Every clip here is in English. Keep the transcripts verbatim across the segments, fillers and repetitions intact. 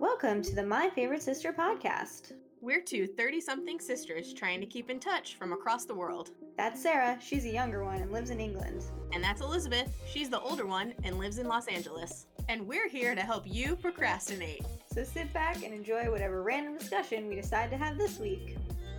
Welcome to the My Favorite Sister podcast. We're two thirty-something sisters trying to keep in touch from across the world. That's Sarah. She's the younger one and lives in England. And that's Elizabeth. She's the older one and lives in Los Angeles. And we're here to help you procrastinate. So sit back and enjoy whatever random discussion we decide to have this week.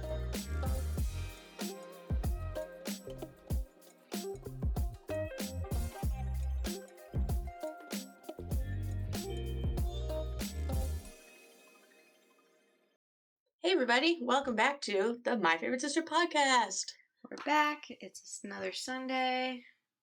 Hey everybody, welcome back to the My Favorite Sister podcast. We're back. It's just another Sunday.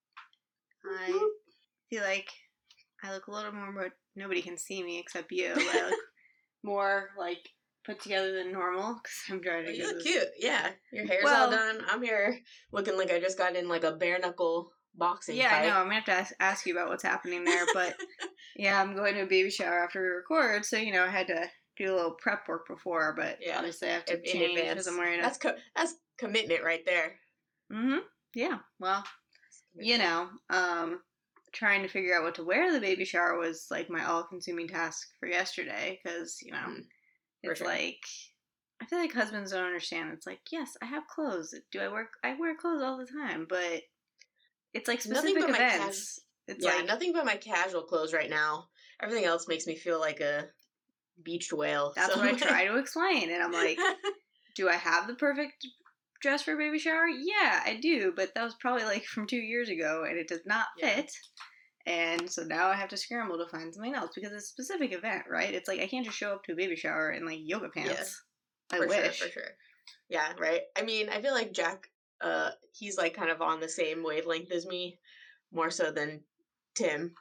I feel like I look a little more, but nobody can see me except you. I look more like put together than normal because I'm trying to Oh, get you look this. cute, yeah. Your hair's Well- all done. I'm here looking like I just got in like a bare knuckle boxing Yeah, fight. I know. I'm gonna have to ask, ask you about what's happening there, but yeah, I'm going to a baby shower after we record, so you know I had to do a little prep work before, but Yeah, obviously I have to in, in change advance. because I'm wearing a. That's co- that's commitment right there. Mm-hmm. Yeah. Well, you know, um, trying to figure out what to wear to the baby shower was like my all-consuming task for yesterday because you know Mm, for it's sure. like I feel like husbands don't understand. It's like yes, I have clothes. Do I wear? I wear clothes all the time, but it's like Nothing specific but my events. It's yeah, like nothing but my casual clothes right now. Everything else makes me feel like a beached whale. that's so what I try to explain, and I'm like, do I have the perfect dress for a baby shower? Yeah, I do, but that was probably like from two years ago, and it does not Yeah. fit. And so now I have to scramble to find something else because it's a specific event, right? It's like I can't just show up to a baby shower in like yoga pants. I for wish. sure, for sure. Yeah, right. I mean, I feel like Jack, uh, he's like kind of on the same wavelength as me, more so than Tim.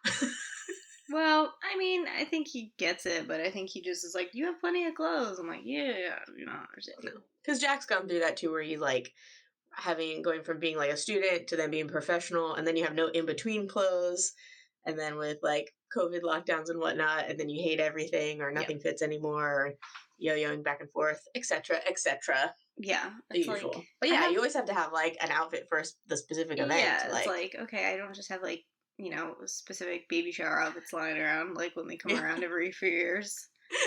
Well, I mean, I think he gets it, but I think he just is like, you have plenty of clothes. I'm like, yeah, you know, understand. Because Jack's gone through that too, where he's like having going from being like a student to then being professional, and then you have no in between clothes, and then with like COVID lockdowns and whatnot, and then you hate everything or nothing fits anymore, or yo-yoing back and forth, et cetera, et cetera. Yeah, The it's usual. like, But I yeah, have- you always have to have like an outfit for s- the specific event. yeah, like, it's like okay, I don't just have like you know specific baby shower outfits lying around like when they come Yeah. around every few years.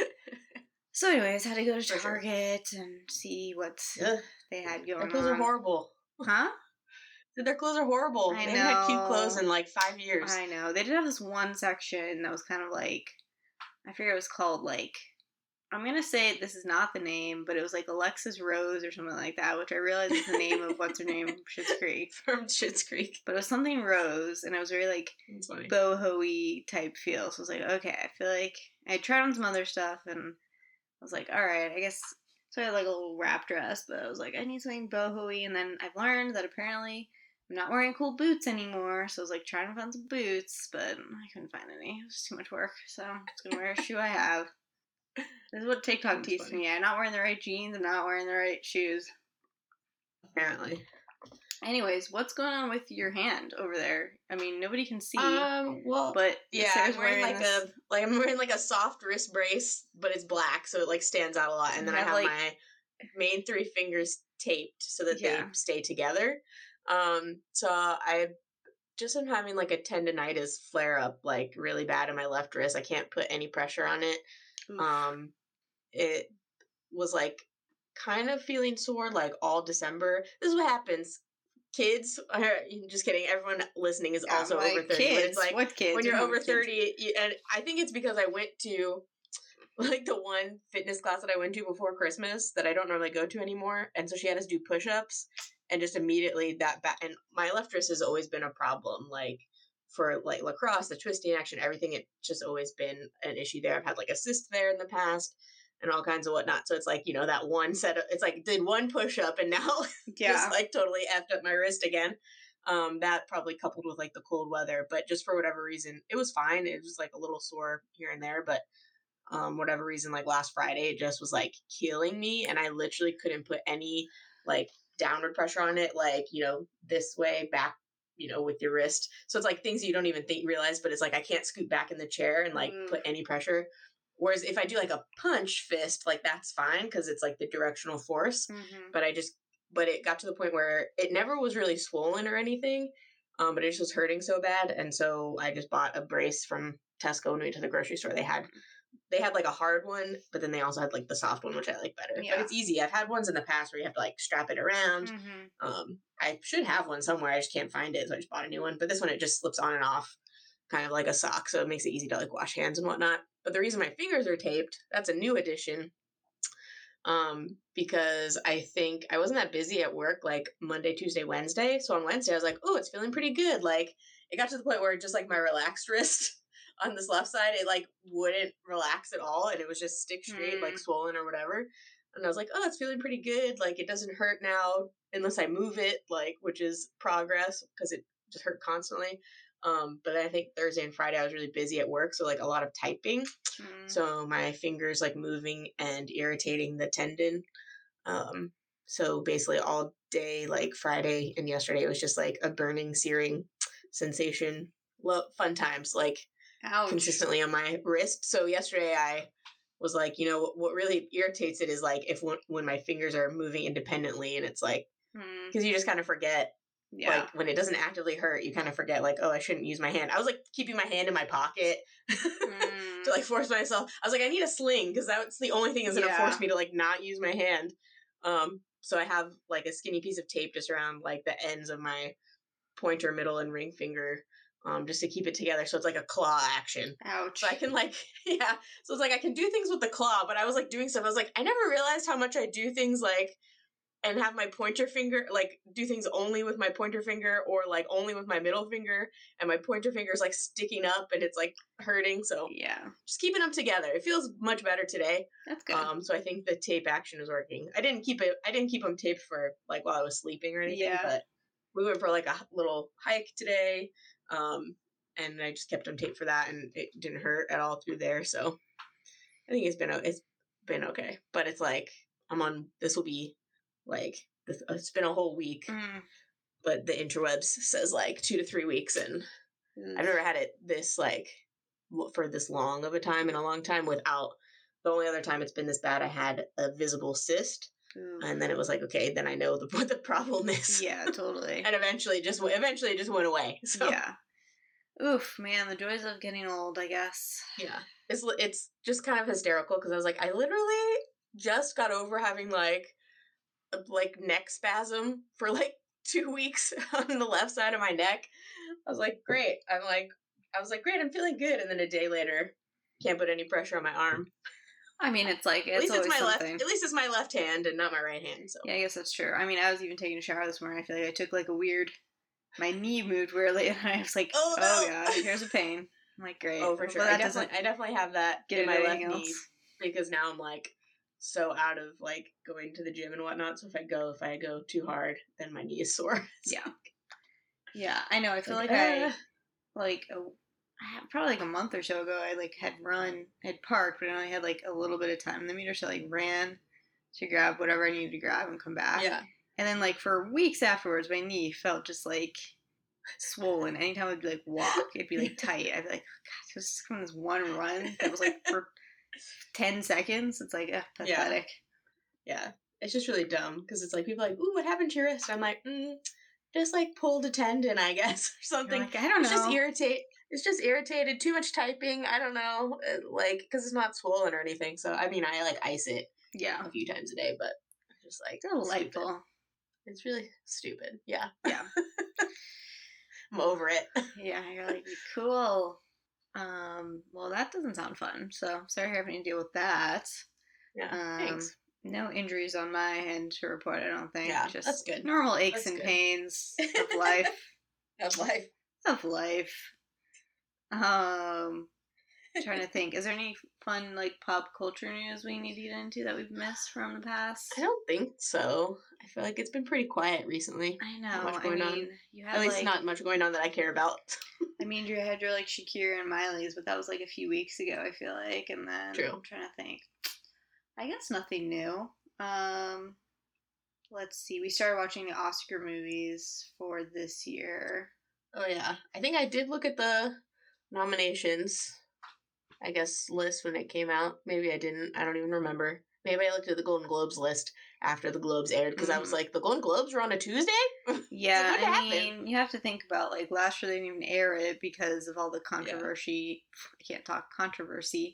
So, anyways, had to go to For sure. Target and see what ugh, they had their going clothes are on. horrible. Huh? Their clothes are horrible. I they haven't had cute know. clothes in like five years. I know. They did have this one section that was kind of like, I forget what it was called, like, I'm going to say this is not the name, but it was like Alexis Rose or something like that, which I realize is the name of what's her name, Schitt's Creek. From Schitt's Creek. But it was something Rose, and it was very like That's funny. boho-y type feel. So I was like, okay, I feel like I tried on some other stuff, and I was like, all right, I guess. So I had like a little wrap dress, but I was like, I need something boho-y, and then I've learned that apparently I'm not wearing cool boots anymore, so I was like trying to find some boots, but I couldn't find any. It was too much work, so I'm just gonna wear a shoe I have. This is what TikTok That's teaches funny. me. I'm not wearing the right jeans, I'm not wearing the right shoes. Apparently. Anyways, what's going on with your hand over there? I mean, nobody can see, Um. Well. but Yeah, Sarah's I'm wearing, like this- a like I'm wearing like a soft wrist brace, but it's black, so it like stands out a lot. And You then I have, have like- my main three fingers taped so that Yeah. they stay together. Um. So I just am having like a tendonitis flare up, like really bad in my left wrist. I can't put any pressure on it. Oof. Um. It was like kind of feeling sore like all December. This is what happens. Kids are just kidding. Everyone listening is Yeah, also like, over thirty. Kids? But it's like what kids? when you're You know over kids. thirty, you, and I think it's because I went to like the one fitness class that I went to before Christmas that I don't normally go to anymore, and so she had us do push-ups, and just immediately that back. And my left wrist has always been a problem, like for like lacrosse, the twisting action, everything. It's just always been an issue there. I've had like a cyst there in the past. And all kinds of whatnot. So it's like, you know, that one set of, it's like, did one push up and now Yeah. just like totally effed up my wrist again. Um, that probably coupled with like the cold weather, but just for whatever reason, it was fine. It was like a little sore here and there, but um, whatever reason, like last Friday, it just was like killing me. And I literally couldn't put any like downward pressure on it, like, you know, this way back, you know, with your wrist. So it's like things you don't even think realize, but it's like I can't scoot back in the chair and like Mm. put any pressure. Whereas if I do like a punch fist, like that's fine because it's like the directional force. Mm-hmm. But I just, but it got to the point where it never was really swollen or anything, um, but it just was hurting so bad. And so I just bought a brace from Tesco when we went to the grocery store. They had they had like a hard one, but then they also had like the soft one, which I like better. Yeah. But it's easy. I've had ones in the past where you have to like strap it around. Mm-hmm. Um, I should have one somewhere. I just can't find it, so I just bought a new one. But this one, it just slips on and off, kind of like a sock, so it makes it easy to like wash hands and whatnot. But the reason my fingers are taped, that's a new addition. Um, because I think I wasn't that busy at work like Monday, Tuesday, Wednesday. So on Wednesday, I was like, oh, it's feeling pretty good. Like it got to the point where just like my relaxed wrist on this left side, it like wouldn't relax at all, and it was just stick straight, mm. like swollen or whatever. And I was like, oh, it's feeling pretty good. Like it doesn't hurt now unless I move it, like which is progress because it just hurt constantly. Um, but I think Thursday and Friday I was really busy at work, so like a lot of typing. Mm. So my fingers like moving and irritating the tendon. Um, so basically all day, like Friday and yesterday, it was just like a burning, searing sensation. Lo- fun times, like Ouch. Consistently on my wrist. So yesterday I was like, you know, what, what really irritates it is like if when, when my fingers are moving independently, and it's like, because mm. you just kind of forget. Yeah. Like when it doesn't actively hurt, you kind of forget like, oh, I shouldn't use my hand. I was like keeping my hand in my pocket mm. to like force myself. I was like, I need a sling because that's the only thing that's gonna yeah. force me to like not use my hand. Um, so I have like a skinny piece of tape just around like the ends of my pointer, middle, and ring finger, um, just to keep it together. So it's like a claw action. Ouch. So I can like, yeah. So it's like I can do things with the claw, but I was like doing stuff. I was like, I never realized how much I do things like. And have my pointer finger, like, do things only with my pointer finger or, like, only with my middle finger. And my pointer finger is, like, sticking up and it's, like, hurting. So, yeah. Just keeping them together. It feels much better today. That's good. Um, so I think the tape action is working. I didn't keep it, I didn't keep them taped for, like, while I was sleeping or anything. Yeah. But we went for, like, a little hike today. Um, and I just kept them taped for that. And it didn't hurt at all through there. So I think it's been, it's been okay. But it's, like, I'm on, this will be. Like, it's been a whole week, mm. but the interwebs says, like, two to three weeks, and mm. I've never had it this, like, for this long of a time in a long time without, the only other time it's been this bad, I had a visible cyst, mm. and then it was like, okay, then I know the, what the problem is. Yeah, totally. And eventually just, eventually it just went away, so. Yeah. Oof, man, the joys of getting old, I guess. Yeah. It's, it's just kind of hysterical, because I was like, I literally just got over having, like, like neck spasm for like two weeks on the left side of my neck. I was like, great. I'm like, I was like, great. I'm feeling good. And then a day later, can't put any pressure on my arm. I mean, it's like, it's at least always it's my something. left. At least it's my left hand and not my right hand. So yeah, I guess that's true. I mean, I was even taking a shower this morning. I feel like I took like a weird. My knee moved weirdly, and I was like, oh, no. oh yeah, here's a pain. I'm like, great. Oh, for sure. Well, I definitely, I definitely have that get in my left else. knee because now I'm like. So out of like going to the gym and whatnot. So if I go, if I go too hard, then my knee is sore. Yeah, yeah, I know. I feel like, like uh, I like a, probably like a month or so ago, I like had run, had parked, but I only had like a little bit of time in the meter, so I like ran to grab whatever I needed to grab and come back. Yeah, and then like for weeks afterwards, my knee felt just like swollen. Anytime I'd be like walk, it'd be like tight. I'd be like, oh, God, just from this one run that was like for. ten seconds. It's like, ugh, pathetic. Yeah. yeah. It's just really dumb because it's like people are like, ooh, what happened to your wrist? I'm like, mm, just like pulled a tendon, I guess, or something. Like, I don't it's know. Just irritate. It's just irritated. Too much typing. I don't know. Like, because it's not swollen or anything. So, I mean, I like ice it yeah. a few times a day, but just like, it's delightful. Stupid. It's really stupid. Yeah. Yeah. I'm over it. Yeah. You're like, cool. Um, well, that doesn't sound fun, so sorry you're having to deal with that. Yeah, um, thanks. No injuries on my end to report, I don't think. Yeah, just that's good. Normal aches that's and good. pains of life. of life. Of life. Um, trying to think. Is there any fun, like, pop culture news we need to get into that we've missed from the past? I don't think so. I feel like it's been pretty quiet recently. I know. Not much going I mean, on. You had, At least like, not much going on that I care about. I mean, you had your, like, Shakira and Miley's, but that was, like, a few weeks ago, I feel like. And then True. I'm trying to think. I guess nothing new. Um, let's see. We started watching the Oscar movies for this year. Oh, yeah. I think I did look at the nominations, I guess, list when it came out. Maybe I didn't. I don't even remember. Maybe I looked at the Golden Globes list after the Globes aired because mm-hmm. I was like, the Golden Globes were on a Tuesday? Yeah, I mean, happen? You have to think about, like, last year they didn't even air it because of all the controversy. Yeah. I can't talk controversy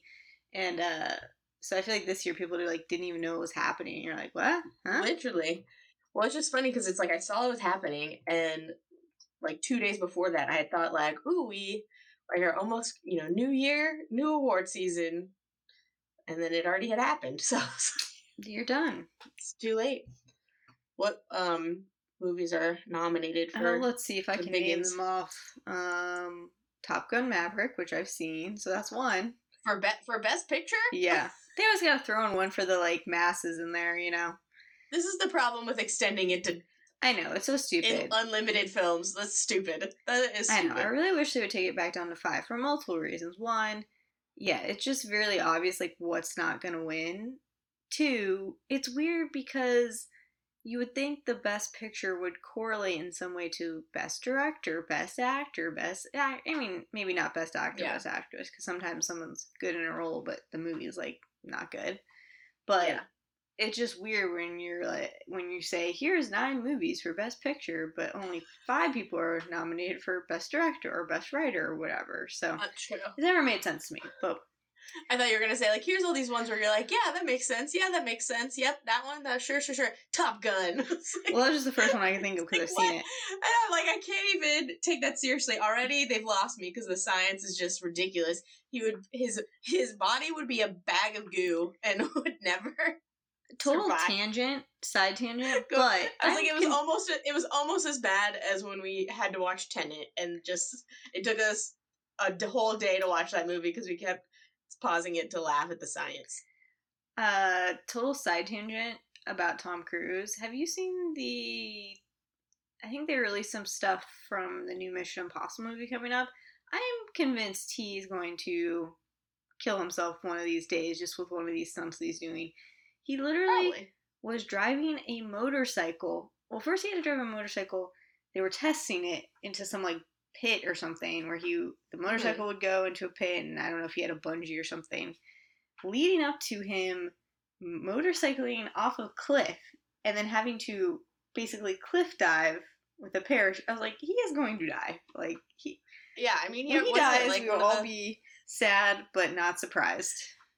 And uh, so I feel like this year people like didn't even know what was happening. You're like, what? Huh? Literally. Well, it's just funny because it's like I saw it was happening, and like two days before that, I had thought like, ooh, we like are almost, you know, new year, new award season, and then it already had happened, so You're done. it's too late. What um movies are nominated for? Uh, let's see if I the can biggins? name them off. Um, Top Gun Maverick, which I've seen, so that's one. For be- for best picture? Yeah, they always gotta throw in one for the like masses in there, you know. This is the problem with extending it to I know it's so in stupid. unlimited films. That's stupid. That is I stupid. know. I really wish they would take it back down to five for multiple reasons. One, yeah, it's just really obvious like what's not gonna win. Two, it's weird because you would think the best picture would correlate in some way to best director, best actor, best. I mean, maybe not best actor, Yeah. best actress, because sometimes someone's good in a role, but the movie is like not good. But Yeah. it's just weird when you're like when you say here's nine movies for best picture, but only five people are nominated for best director or best writer or whatever. So That's true. it never made sense to me. But I thought you were gonna say like, here's all these ones where you're like, yeah, that makes sense. Yeah, that makes sense. Yep, that one. That sure, sure, sure. Top Gun. It's like- well, that was just the first one I can think of because like, I've what? seen it. And I'm like, I can't even take that seriously. Already, they've lost me because the science is just ridiculous. He would his his body would be a bag of goo and would never. Total survive. tangent, side tangent, Go- but I was like, it was can- almost it was almost as bad as when we had to watch Tenet, and just it took us a d- whole day to watch that movie because we kept pausing it to laugh at the science. uh, total side tangent about Tom Cruise. Have you seen the? I think they released some stuff from the new Mission Impossible movie coming up. I am convinced he's going to kill himself one of these days just with one of these stunts that he's doing. He literally Probably. was driving a motorcycle. Well, first he had to drive a motorcycle. They were testing it into some like pit or something where he the motorcycle would go into a pit, and I don't know if he had a bungee or something. Leading up to him motorcycling off a cliff and then having to basically cliff dive with a parachute. I was like, he is going to die. Like he, Yeah, I mean, when he was it, dies, like, we one will of all the- be sad but not surprised.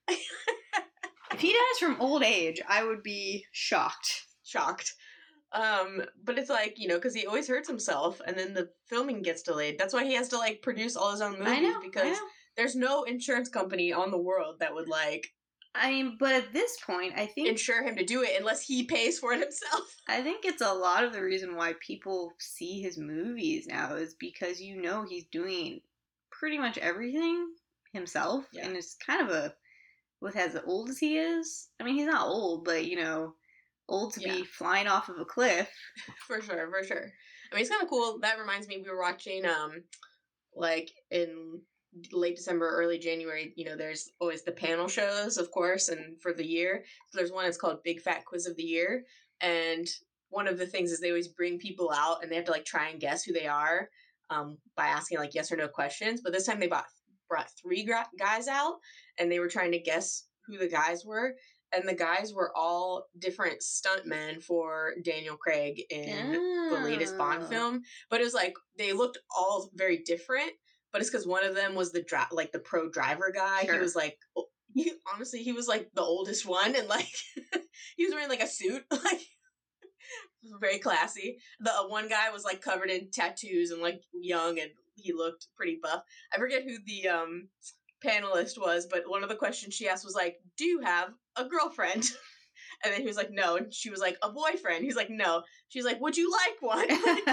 If he dies from old age, I would be shocked. shocked. Um, but it's like, you know, because he always hurts himself, and then the filming gets delayed. That's why he has to like produce all his own movies I know, because I know. there's no insurance company on the world that would like I mean, but at this point, I think insure him to do it unless he pays for it himself. I think it's a lot of the reason why people see his movies now is because you know he's doing pretty much everything himself, Yeah. and it's kind of a with as old as he is. I mean, he's not old, but you know, old to Yeah. be flying off of a cliff. For sure, for sure. I mean, it's kind of cool. That reminds me, we were watching, um, like in late December, early January. You know, there's always the panel shows, of course, and for the year, so there's one. It's called Big Fat Quiz of the Year, and one of the things is they always bring people out, and they have to like try and guess who they are, um, by asking like yes or no questions. But this time they brought brought three gra- guys out, and they were trying to guess who the guys were. And the guys were all different stuntmen for Daniel Craig in the latest Bond Oh. film. But it was like they looked all very different. But it's because one of them was the dri- like the pro driver guy. Sure. He was like, he, honestly, he was like the oldest one, and like he was wearing like a suit, like very classy. The uh, one guy was like covered in tattoos and like young, and he looked pretty buff. I forget who the um panelist was, but one of the questions she asked was like, "Do you have a girlfriend?" And then he was like, "No." And she was like, "A boyfriend?" He's like, "No." She's like, "Would you like one?"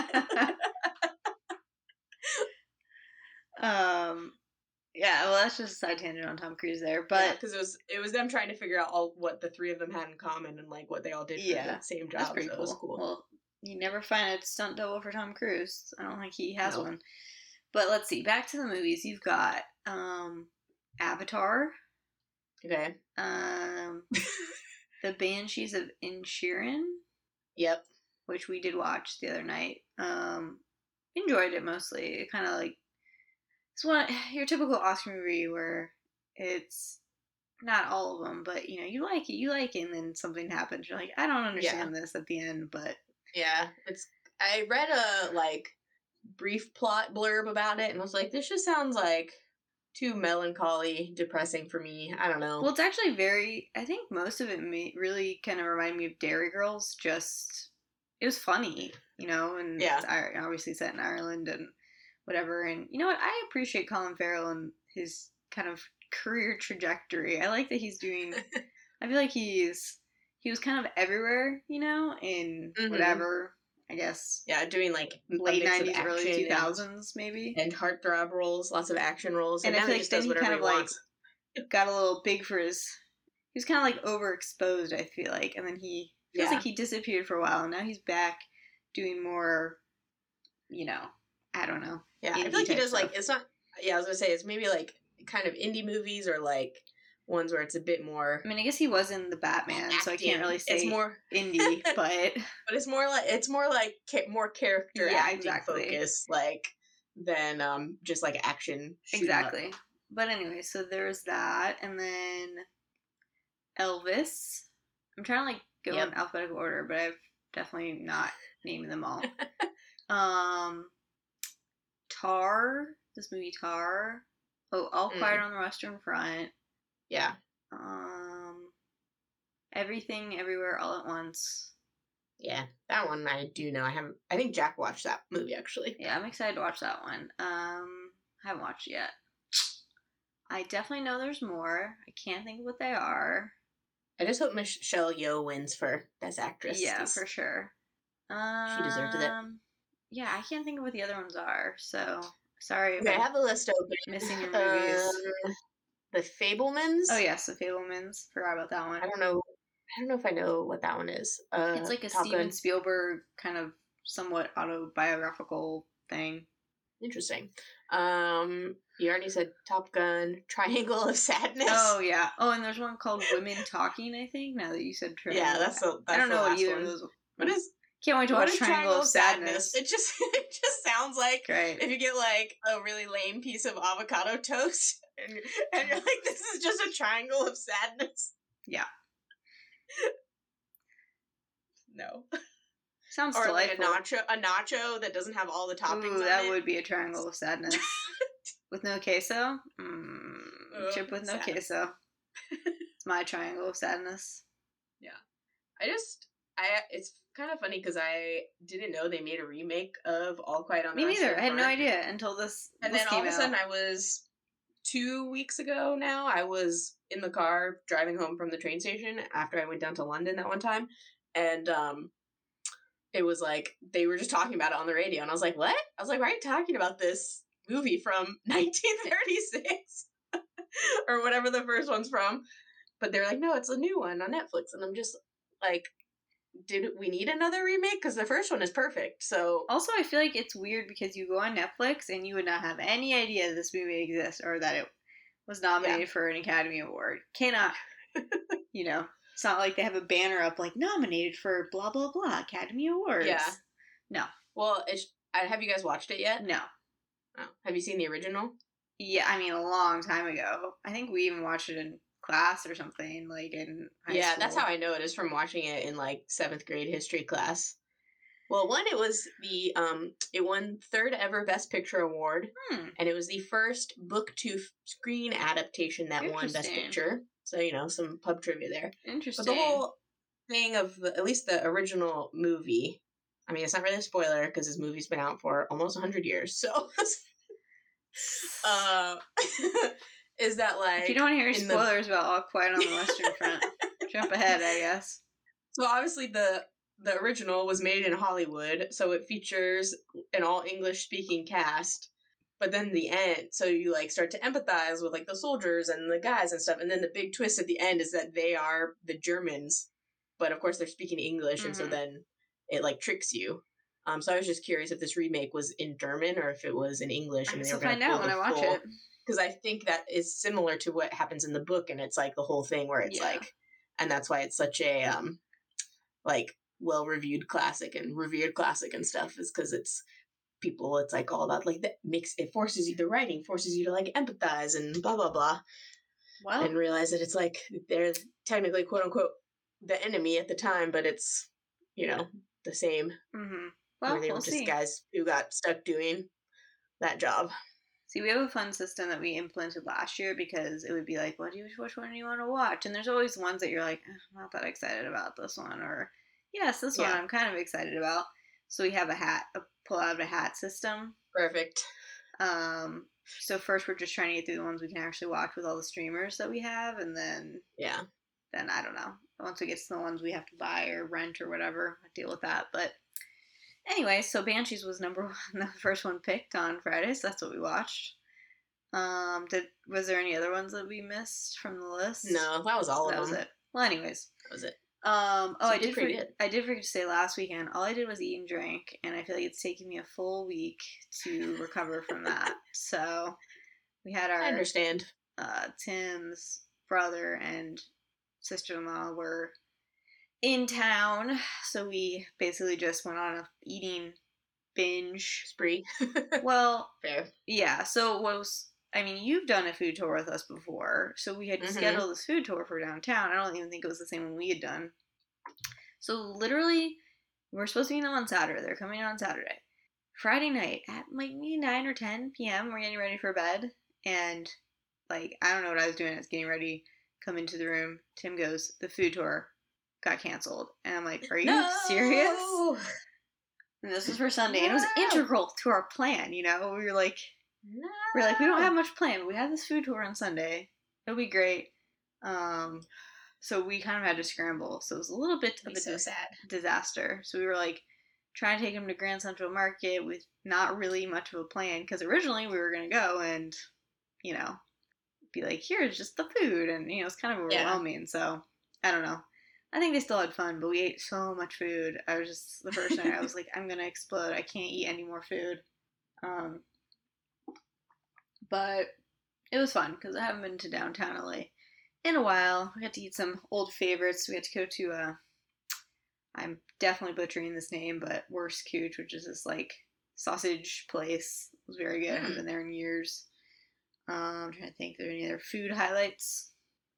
um, yeah. Well, that's just a side tangent on Tom Cruise there, but because it was it was them trying to figure out all what the three of them had in common and like what they all did for Yeah, the same job. that's pretty so cool. It was cool. Well, you never find a stunt double for Tom Cruise. I don't think he has No. one. But let's see. Back to the movies. You've got um, Avatar, Okay. um, The Banshees of Inisherin, Yep. which we did watch the other night. Um, enjoyed it mostly. It kind of like it's one your typical Oscar movie where it's not all of them, but you know you like it, you like it, and then something happens. You're like, I don't understand this at the end, but Yeah. It's. I read a like brief plot blurb about it and was like, this just sounds like too melancholy, depressing for me. I don't know. Well, it's actually very. I think most of it may, really kind of remind me of Dairy Girls. Just it was funny, you know, and Yeah. it's Ir- obviously set in Ireland and whatever. And you know what? I appreciate Colin Farrell and his kind of career trajectory. I like that he's doing. I feel like he's he was kind of everywhere, you know, in Mhm. whatever. I guess Yeah, doing like a late mix of nineties, early action two thousands, maybe. and, and heartthrob roles, lots of action roles, and, And I now feel he like just then does he whatever kind he of like wants. got a little big for his. He was kind of like overexposed, I feel like, and then he feels Yeah. like he disappeared for a while, and now he's back doing more. You know, I don't know. Yeah, I indie feel like he type does like stuff. it's not. Yeah, I was gonna say it's maybe like kind of indie movies or like ones where it's a bit more I mean, I guess he was in the Batman, so I can't acting. really say It's more indie, but but it's more like it's more like ca- more character Yeah, acting exactly. focus, like than um just like action. shoot 'em up. exactly. But anyway, so there's that, and then Elvis. I'm trying to like go Yep. in alphabetical order, but I've definitely not named them all. um, Tar. This movie Tar. Oh, All Quiet Mm. on the Western Front. Yeah. Um, Everything Everywhere All at Once. Yeah, that one I do know. I haven't. I think Jack watched that movie actually. Yeah, I'm excited to watch that one. Um, haven't watched it yet. I definitely know there's more. I can't think of what they are. I just hope Michelle Yeoh wins for Best Actress. Yeah, 'cause for sure. Um, She deserved it. Yeah, I can't think of what the other ones are. So sorry if Okay, I I'm have a list open. missing your movies. Um, the Fablemans. Oh yes, The Fablemans. Forgot about that one. I don't know. I don't know if I know what that one is. Uh, It's like a Top Steven Gun. Spielberg kind of somewhat autobiographical thing. Interesting. Um, you already said Top Gun, Triangle of Sadness. Oh yeah. Oh, and there's one called Women Talking. I think now that you said Triangle. yeah, that's the. That's I don't the know what last either one. of those. What is? Can't wait to What watch is Triangle, of Sadness. It just it just sounds like Great. if you get like a really lame piece of avocado toast and, and you're like, this is just a triangle of sadness. Yeah. No. Sounds or delightful. like a nacho, a nacho that doesn't have all the toppings Ooh, on that it. would be a triangle of sadness. With no queso? Mm, Ugh, chip with no sad. queso. It's my triangle of sadness. Yeah. I just, I it's kind of funny because I didn't know they made a remake of All Quiet on the Me Western neither. I had no Front. idea until this. And this then all came of a out. sudden, I was two weeks ago now. I was in the car driving home from the train station after I went down to London that one time, and um, it was like they were just talking about it on the radio, and I was like, "What?" I was like, "Why are you talking about this movie from nineteen thirty-six or whatever the first one's from?" But they're like, "No, it's a new one on Netflix," and I'm just like, did we need another remake? Because the first one is perfect. So Also, I feel like it's weird because you go on Netflix and you would not have any idea this movie exists or that it was nominated Yeah. for an Academy Award. Cannot, you know, it's not like they have a banner up like nominated for blah blah blah Academy Awards. Yeah. No. well, it's, I, have you guys watched it yet? No. Oh. Have you seen the original? Yeah, I mean a long time ago. I think we even watched it in class or something, like in high Yeah, school. that's how I know it is from watching it in like seventh grade history class. Well, one, it was the um, it won third ever Best Picture award, Hmm. and it was the first book to f- screen adaptation that won Best Interesting. Picture. So you know, some pub trivia there. Interesting. But the whole thing of the, at least the original movie, I mean, it's not really a spoiler because this movie's been out for almost one hundred years. So, uh, is that like if you don't want to hear in the- spoilers about All Quiet on the Western Front, jump ahead, I guess. So obviously the the original was made in Hollywood, so it features an all English speaking cast. But then the end, so you like start to empathize with like the soldiers and the guys and stuff. And then the big twist at the end is that they are the Germans, but of course they're speaking English, and so Mhm. then it like tricks you. Um, so I was just curious if this remake was in German or if it was in English. I and guess they we'll were gonna find out pull when I the watch full- it. Because I think that is similar to what happens in the book, and it's like the whole thing where it's Yeah. like, and that's why it's such a um, like well reviewed classic and revered classic and stuff, is because it's people. It's like all about like that makes it forces you. The writing forces you to like empathize and blah blah blah, Well, and realize that it's like they're technically quote unquote the enemy at the time, but it's you know the same. mm-hmm. well, where they we'll were just see. guys who got stuck doing that job. See, we have a fun system that we implemented last year because it would be like, what do you, which one do you want to watch? And there's always ones that you're like, eh, I'm not that excited about this one, or yes, this one Yeah. I'm kind of excited about. So we have a hat, a pull out of a hat system. Perfect. Um, so first we're just trying to get through the ones we can actually watch with all the streamers that we have, and then Yeah. then I don't know. Once we get to the ones we have to buy or rent or whatever, I deal with that. But anyway, so Banshees was number one, the first one picked on Friday, so that's what we watched. Um, did was there any other ones that we missed from the list? No, that was all that of was them. it. Well, anyways, That was it. Um, oh, So I you did did. pretty For, good. I did forget to say last weekend. All I did was eat and drink, and I feel like it's taken me a full week to recover from that. So we had our I understand. uh, Tim's brother and sister-in-law were in town, so we basically just went on a eating binge. Spree. Well, Fair. yeah. So it was. I mean, you've done a food tour with us before, so we had to Mhm. schedule this food tour for downtown. I don't even think it was the same one we had done. So literally, we're supposed to meet them on Saturday. They're coming in on Saturday. Friday night at like maybe nine or ten p.m. We're getting ready for bed, and like I don't know what I was doing. I was getting ready, come into the room. Tim goes, "The food tour got canceled," and I'm like, "Are you No! serious?" And this was for Sunday, and it was No! integral to our plan. You know, we were like. No. We're like, we don't have much planned, but we have this food tour on Sunday. It'll be great. Um, so we kind of had to scramble. So it was a little bit of a so dis- sad. disaster. So we were like trying to take him to Grand Central Market with not really much of a plan because originally we were going to go and, you know, be like, here's just the food. And, you know, it's kind of overwhelming. Yeah. So I don't know. I think they still had fun, but we ate so much food. I was just, the first night I was like, I'm going to explode. I can't eat any more food. Um, But it was fun because I haven't been to downtown L A in a while. We got to eat some old favorites. We had to go to a, I'm definitely butchering this name, but Worst Cooch, which is this like sausage place. It was very good. Mm. I haven't been there in years. Um, I'm trying to think if there are any other food highlights.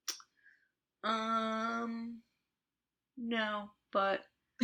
Um, no, but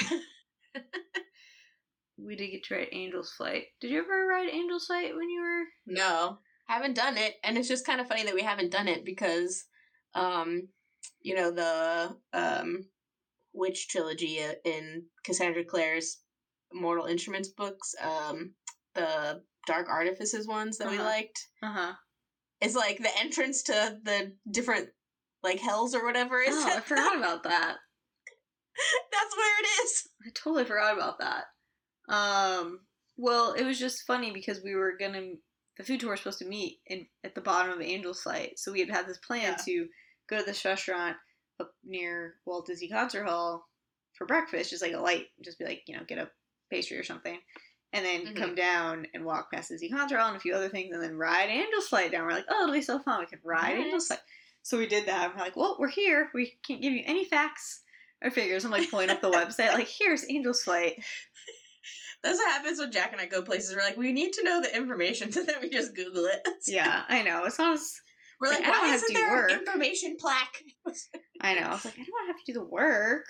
we did get to ride Angel's Flight. Did you ever ride Angel's Flight when you were? No. Haven't done it, and it's just kind of funny that we haven't done it because, um, you know, the um, Witch trilogy in Cassandra Clare's Mortal Instruments books, um, the Dark Artifices ones that uh-huh. we liked, uh-huh. is like the entrance to the different, like, hells or whatever. Is oh, I forgot about that. That's where it is. I totally forgot about that. Um, well, it was just funny because we were gonna... The food tour was supposed to meet in at the bottom of Angel's Flight, so we had had this plan yeah. to go to this restaurant up near Walt Disney Concert Hall for breakfast, just like a light, just be like, you know, get a pastry or something, and then mm-hmm. come down and walk past Disney Concert Hall and a few other things, and then ride Angel's Flight down. We're like, oh, it'll be so fun. We can ride nice. Angel's Flight. So we did that. And we're like, well, we're here. We can't give you any facts or figures. I'm like pulling up the website, like, here's Angel's Flight. That's what happens when Jack and I go places. We're like, we need to know the information, so then we just Google it. Yeah, I know. It sounds. We're like, like why isn't there work. An information plaque? I know. I was like, I don't want to have to do the work.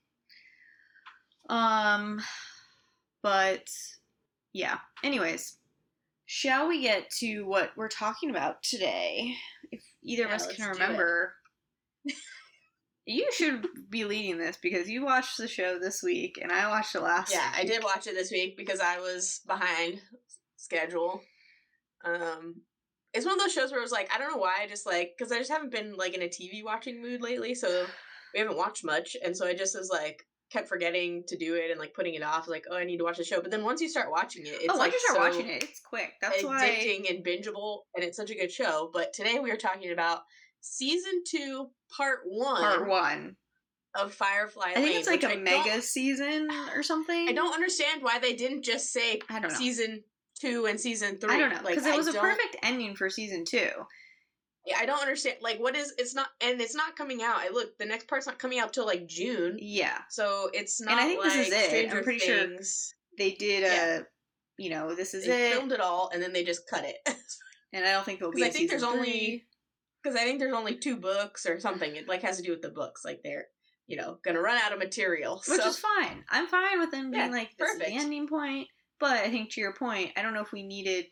Um, but yeah. Anyways, shall we get to what we're talking about today? If either yeah, of us can remember. You should be leading this because you watched the show this week and I watched it last yeah, week. I did watch it this week because I was behind schedule. Um, it's one of those shows where it was like, I don't know why, I just like, because I just haven't been like in a T V watching mood lately, so we haven't watched much, and so I just was like, kept forgetting to do it and like putting it off, like, oh, I need to watch the show. But then once you start watching it, it's oh, once like you start so watching it, it's quick. That's addicting why addicting and bingeable, and it's such a good show. But today we are talking about season two, part one. Part one. Of Firefly I think Lane, it's like a I mega season or something. I don't understand why they didn't just say I don't know. season two and season three. I don't know, because like, it was I a perfect ending for season two. Yeah, I don't understand. Like, what is, it's not, and it's not coming out. I look, the next part's not coming out till like June. Yeah. So it's not and I think like this is it. Stranger I'm pretty Things. Sure they did a, yeah. you know, this is they it. They filmed it all and then they just cut it. And I don't think there'll be a I think season there's three. only, because I think there's only two books or something. It like has to do with the books. Like they're, you know, gonna run out of material. Which so. is fine. I'm fine with them being yeah, like, this perfect. is the ending point. But I think to your point, I don't know if we needed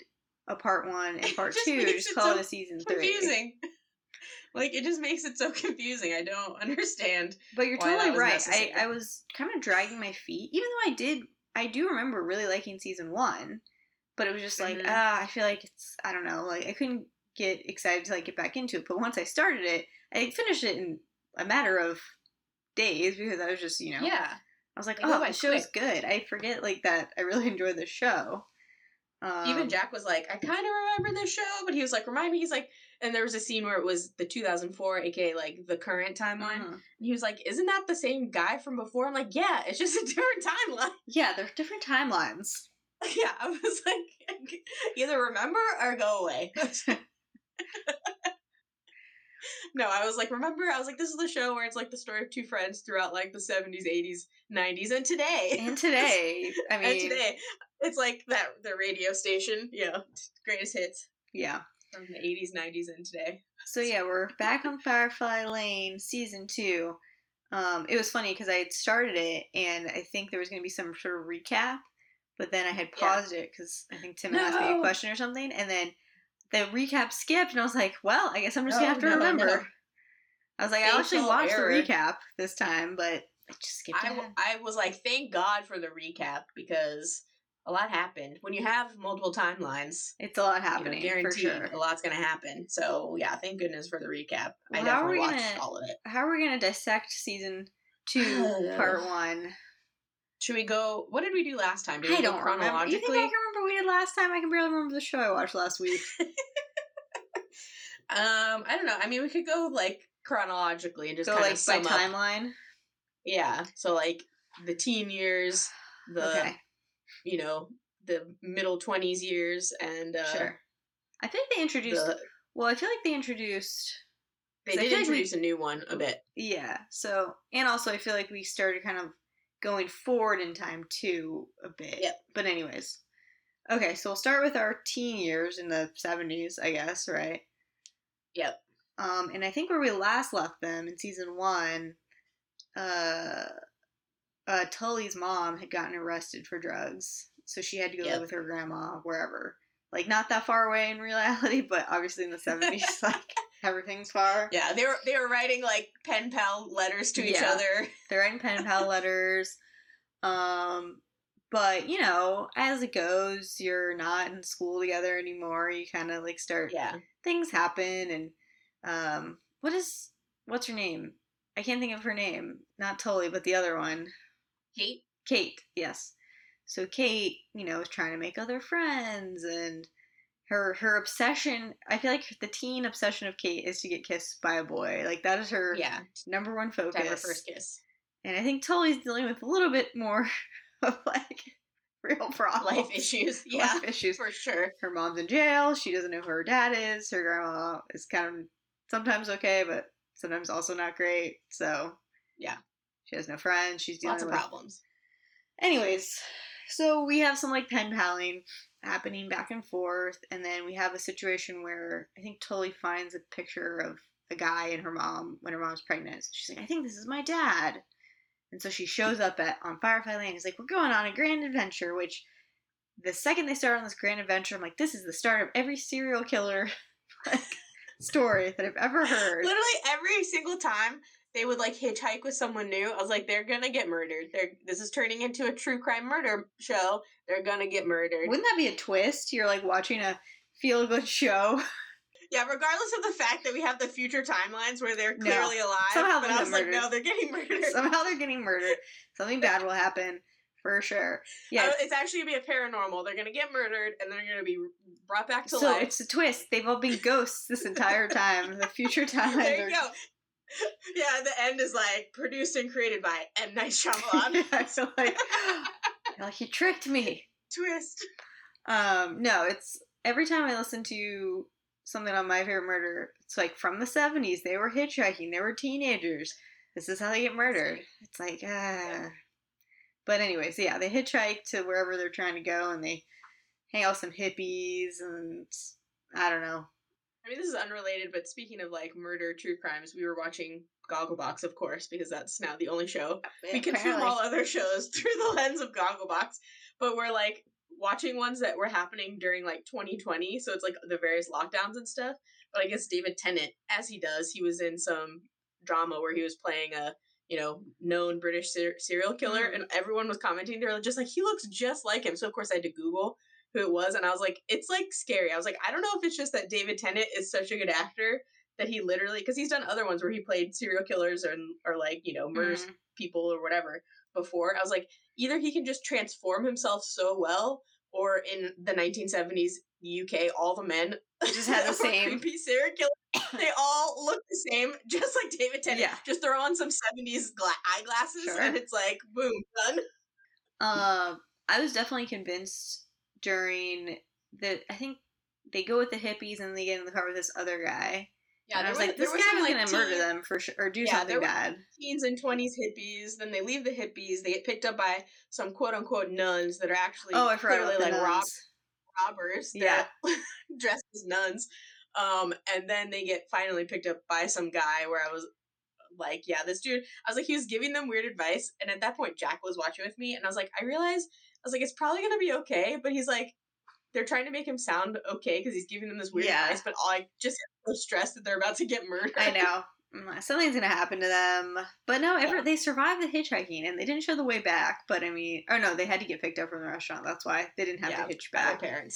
a part one and part just two. makes Just it call so it a season three. Confusing. Like, it just makes it so confusing. I don't understand. But you're why totally that was right. I, necessary. I was kind of dragging my feet, even though I did, I do remember really liking season one, but it was just like, Mhm. ah, I feel like it's, I don't know, like I couldn't get excited to like get back into it. But once I started it, I finished it in a matter of days because I was just, you know, Yeah. I was like, They go oh, by the show's quick. good. I forget like that I really enjoy the show. Um, Even Jack was like, I kind of remember this show, but he was like, remind me. He's like, and there was a scene where it was the two thousand four, aka like the current timeline. mhm. And he was like, isn't that the same guy from before? I'm like, yeah, it's just a different timeline. Yeah, they're different timelines. Yeah, I was like, either remember or go away. No, I was like, remember? I was like, this is the show where it's like the story of two friends throughout like the seventies, eighties, nineties, and today. And today, I mean, and today, it's like that the radio station, yeah, greatest hits yeah. from the eighties, nineties, and today. So yeah, we're back on Firefly Lane season two. Um, it was funny because I had started it and I think there was going to be some sort of recap, but then I had Yeah. paused it because I think Tim had asked me a No. question or something, and then the recap skipped, and I was like, well, I guess I'm just No, gonna have to no, remember. no. I was like, I actually Fatal watched error. the recap this time, but I just skipped I, it. w- I was like, thank God for the recap because a lot happened. When you have multiple timelines, It's a lot you know, happening for guaranteed sure. a lot's going to happen. So, yeah, thank goodness for the recap. Well, I how are definitely we watched gonna- all of it. How are we gonna dissect season two, part one? Should we go? What did we do last time? Did we I go don't remember. You chronologically? think I can remember what we did last time? I can barely remember the show I watched last week. Um, I don't know. I mean, we could go like chronologically and just Go kind like of by sum up. timeline. Yeah. So like the teen years, the Okay, you know the middle twenties years, and uh, sure. I think they introduced. the, Well, I feel like they introduced. they So I did feel like we- introduce a new one a bit. Yeah. So, and also I feel like we started kind of going forward in time too a bit. Yep. But anyways, okay. So we'll start with our teen years in the seventies, I guess, right? Yep. Um, and I think where we last left them in season one, uh, uh, Tully's mom had gotten arrested for drugs, so she had to go Yep. live with her grandma wherever. Like not that far away in reality, but obviously in the seventies, like everything's far. Yeah, they were they were writing like pen pal letters to each Yeah. other. They're writing pen pal letters. Um, but you know, as it goes, you're not in school together anymore. You kind of like start Yeah. things happen, and um, what is what's her name? I can't think of her name. Not Tully, but the other one, Kate. Kate. Yes. So Kate, you know, is trying to make other friends, and her her obsession. I feel like the teen obsession of Kate is to get kissed by a boy. Like that is her Yeah. number one To have focus. her first kiss. And I think Tully's dealing with a little bit more of like real problems. Life issues. Yeah. Life issues. For sure. Her mom's in jail. She doesn't know who her dad is. Her grandma is kind of sometimes okay, but sometimes also not great. So Yeah. she has no friends. She's dealing Lots of with problems. Anyways, so we have some like pen paling happening back and forth, and then we have a situation where I think Tully finds a picture of a guy and her mom when her mom's pregnant. So she's like, I think this is my dad. And so she shows up at on Firefly Lane. He's like, we're going on a grand adventure, which the second they start on this grand adventure, I'm like, this is the start of every serial killer like, story that I've ever heard. Literally every single time they would like hitchhike with someone new, I was like, they're gonna get murdered. They're this is turning into a true crime murder show. They're gonna get murdered. Wouldn't that be a twist? You're like watching a feel good show. Yeah, regardless of the fact that we have the future timelines where they're No. clearly alive, Somehow but they'll I get was like, murdered. no, they're getting murdered. Somehow they're getting murdered. Something bad will happen for sure. Yeah. Uh, it's actually gonna be a paranormal. They're gonna get murdered and they're gonna be brought back to So life. it's a twist. They've all been ghosts this entire time. The future timelines There are. you go. Yeah, the end is like produced and created by M. Night Shyamalan. yeah, so like, like he tricked me. Twist. Um, no, it's every time I listen to something on My Favorite Murder, it's like from the seventies. They were hitchhiking. They were teenagers. This is how they get murdered. It's like, ah. But anyways, yeah, they hitchhike to wherever they're trying to go, and they hang out with some hippies, and I don't know. I mean, this is unrelated, but speaking of like murder, true crimes, we were watching Gogglebox, of course, because that's now the only show. We consume Apparently. all other shows through the lens of Gogglebox, but we're like watching ones that were happening during like twenty twenty, so it's like the various lockdowns and stuff. But I guess David Tennant, as he does, he was in some drama where he was playing a, you know, known British ser- serial killer, Mm. and everyone was commenting. They were just like, he looks just like him. So of course I had to Google who it was, and I was like, it's like scary. I was like, I don't know if it's just that David Tennant is such a good actor that he literally, because he's done other ones where he played serial killers or, or like, you know, murders Mm. people or whatever before. I was like, either he can just transform himself so well, or in the nineteen seventies U K, all the men Just had the were same- creepy serial killers. They all look the same, just like David Tennant. Yeah. Just throw on some seventies gla- eyeglasses, Sure. and it's like, boom, done. Um, I was definitely convinced during the. I think they go with the hippies and they get in the car with this other guy. Yeah, and I there was like, this there guy some, was like, gonna teen- murder them for sure, or do Yeah, something there were- bad. teens and twenties hippies. Then they leave the hippies. They get picked up by some quote unquote nuns that are actually Oh, I forgot clearly about the like rob- nuns. robbers. Yeah. They're dressed as nuns. Um, and then they get finally picked up by some guy where I was like, yeah, this dude, I was like, he was giving them weird advice. And at that point, Jack was watching with me. And I was like, I realized, I was like, it's probably going to be okay. But he's like, they're trying to make him sound okay because he's giving them this weird Yeah. advice. But I just get so stressed that they're about to get murdered. I know. I'm like, something's gonna happen to them. But no, ever Yeah. they survived the hitchhiking and they didn't show the way back. But I mean, or no, they had to get picked up from the restaurant. That's why they didn't have Yeah, to hitch by their back. parents.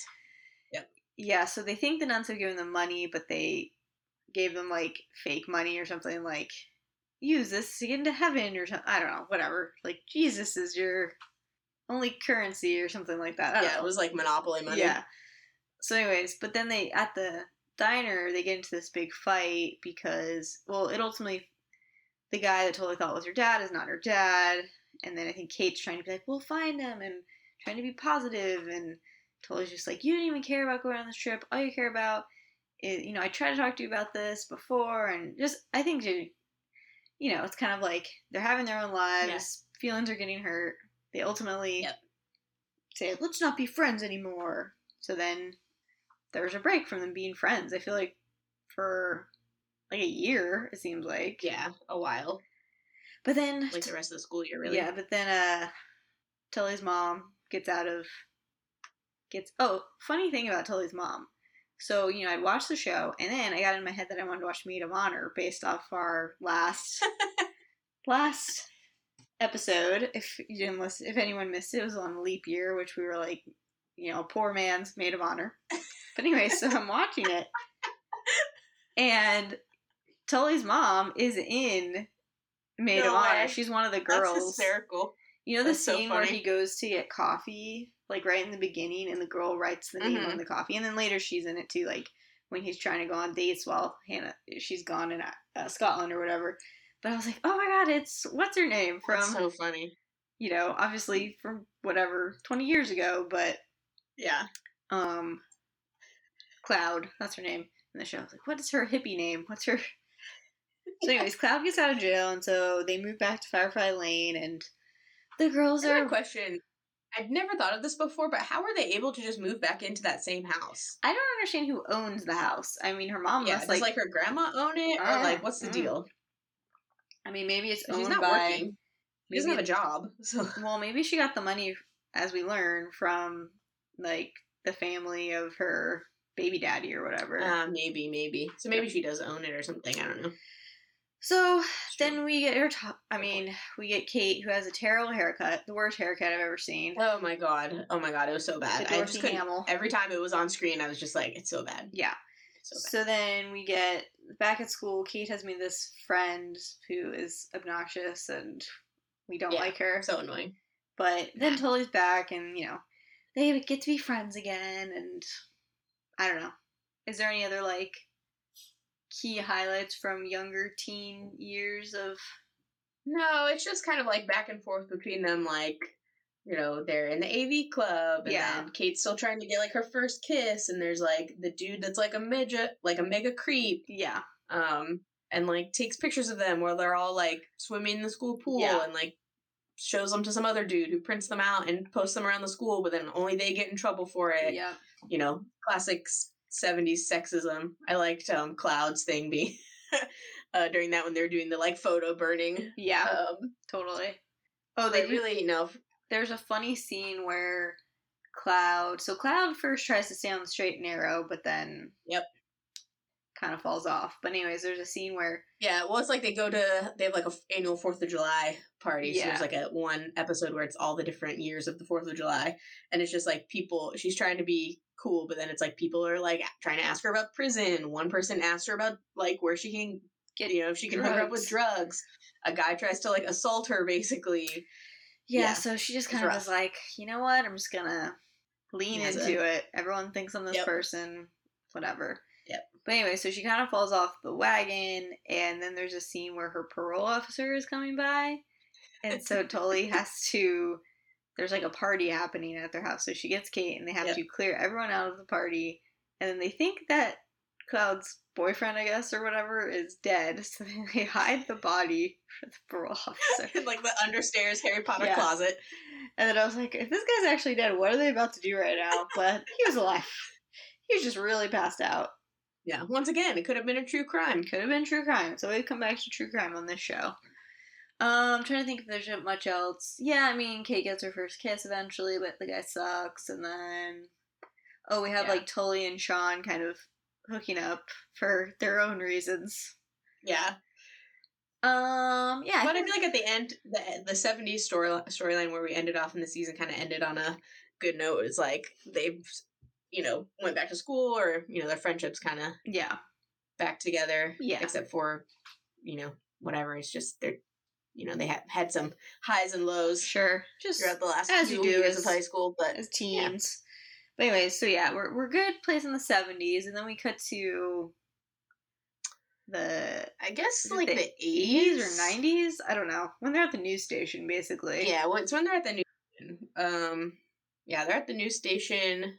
Yeah, so they think the nuns have given them money, but they gave them like fake money or something, like use this to get into heaven or something. I don't know, whatever. Like Jesus is your only currency or something like that. I don't Yeah, know. it was like Monopoly money. Yeah. So, anyways, but then they at the diner they get into this big fight because, well, it ultimately the guy that totally thought was her dad is not her dad, and then I think Kate's trying to be like, we'll find them and trying to be positive, and Totally just like, you didn't even care about going on this trip. All you care about is, you know, I tried to talk to you about this before, and just, I think, you know, it's kind of like they're having their own lives, yeah. Feelings are getting hurt. They ultimately yep. say, let's not be friends anymore. So then there's a break from them being friends. I feel like for like a year, it seems like. Yeah, a while. But then... Like the rest of the school year, really. Yeah, but then uh, Tully's mom gets out of... Gets Oh, funny thing about Tully's mom. So, you know, I'd watched the show, and then I got in my head that I wanted to watch Maid of Honor based off our last... last episode. If you didn't listen, if anyone missed it, it was on leap year, which we were like, you know, poor man's Maid of Honor. But anyway, so I'm watching it, and Tully's mom is in Maid no of Honor. way. She's one of the girls. That's hysterical. You know the That's scene so where he goes to get coffee, like right in the beginning, and the girl writes the name mm-hmm. on the coffee, and then later she's in it too, like when he's trying to go on dates while Hannah, she's gone in uh, Scotland or whatever. But I was like, oh my god, it's what's her name from? That's so funny. You know, obviously from whatever twenty years ago, but yeah, um, Cloud, that's her name in the show. I was like, what is her hippie name? What's her? So, anyways, Cloud gets out of jail, and so they move back to Firefly Lane, and the girls I are. have a question. I'd never thought of this before, but how are they able to just move back into that same house? I don't understand who owns the house. I mean, her mom yeah, must does like, like her grandma own it, or uh, like what's the mm. deal? I mean, maybe it's She's owned not by. working. She doesn't have a job. So. Well, maybe she got the money, as we learn, from like the family of her baby daddy or whatever. Uh, maybe, maybe. So maybe she does own it or something. I don't know. So then we get her. T- I mean, we get Kate, who has a terrible haircut, the worst haircut I've ever seen. Oh my god! Oh my god! It was so bad. I just couldn't. Hamill. Every time it was on screen, I was just like, "It's so bad." Yeah. So, bad. So then we get back at school. Kate has made this friend who is obnoxious, and we don't yeah, like her. So annoying. But then Tully's back, and you know, they get to be friends again. And I don't know. Is there any other like key highlights from younger teen years of? No, it's just kind of like back and forth between them, like, you know, they're in the A V club, and yeah. then Kate's still trying to get like her first kiss, and there's like the dude that's like a midget, like a mega creep. Yeah. Um, and like takes pictures of them where they're all like swimming in the school pool, yeah. and like shows them to some other dude who prints them out and posts them around the school, but then only they get in trouble for it. Yeah. You know, classic seventies sexism. I liked um Cloud's thing being uh during that when they were doing the like photo burning. Yeah. Um totally. Oh, they really, you know, there's a funny scene where Cloud. So Cloud first tries to stay on the straight and narrow, but then Yep. kind of falls off. But anyways, there's a scene where Yeah, well, it's like they go to they have like a f- annual Fourth of July party. So Yeah. there's like a one episode where it's all the different years of the Fourth of July, and it's just like people. She's trying to be cool, but then it's like people are like trying to ask her about prison. One person asked her about like where she can get you know if she can hook her up with drugs. A guy tries to like assault her, basically. Yeah, Yeah, so she just it's kind of rough. was like, you know what? I'm just gonna lean Yes, into it. Everyone thinks I'm this Yep. person, whatever. Yep. But anyway, so she kind of falls off the wagon, and then there's a scene where her parole officer is coming by, and so Tully has to. There's like a party happening at their house, so she gets Kate, and they have Yep. to clear everyone out of the party, and then they think that Cloud's boyfriend, I guess, or whatever, is dead, so they hide the body for the parole officer. In like the understairs Harry Potter Yeah. closet. And then I was like, if this guy's actually dead, what are they about to do right now? But he was alive. He was just really passed out. Yeah, once again, it could have been a true crime. Could have been true crime. So we come back to true crime on this show. Um, I'm trying to think if there's much else. Yeah, I mean, Kate gets her first kiss eventually, but the guy sucks. And then, oh, we have Yeah. like Tully and Sean kind of hooking up for their own reasons. Yeah. Um, yeah. But I feel like at the end, the the seventies story storyline where we ended off in the season kind of ended on a good note. It's like they've, you know, went back to school, or you know, their friendships kind of Yeah. back together. Yeah. Except for, you know, whatever. It's just they're, you know, they had had some highs and lows Sure. Just throughout the last as few you do years as- of high school. But as teens. But anyways, so yeah, we're we're good place in the seventies, and then we cut to the I guess is it like the the eighties eighties or nineties. I don't know, when they're at the news station, basically. Yeah, well, it's when they're at the news station. Um, yeah, they're at the news station.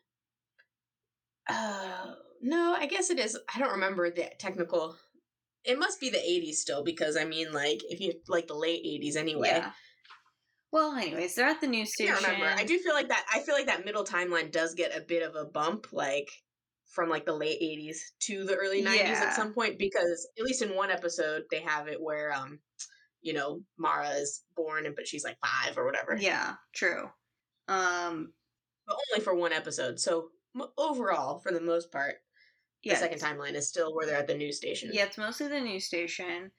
Uh, no, I guess it is. I don't remember the technical. It must be the eighties still, because I mean, like, if you like the late eighties anyway. Yeah. Well, anyways, they're at the news I station. can't remember. I do feel like that. I feel like that middle timeline does get a bit of a bump, like from like the late eighties to the early nineties Yeah. at some point, because at least in one episode they have it where um, you know, Mara is born, and but she's like five or whatever. Yeah, true. Um, But only for one episode. So m- overall, for the most part, yeah, the second timeline is still where they're at the news station. yeah, it's mostly the news station.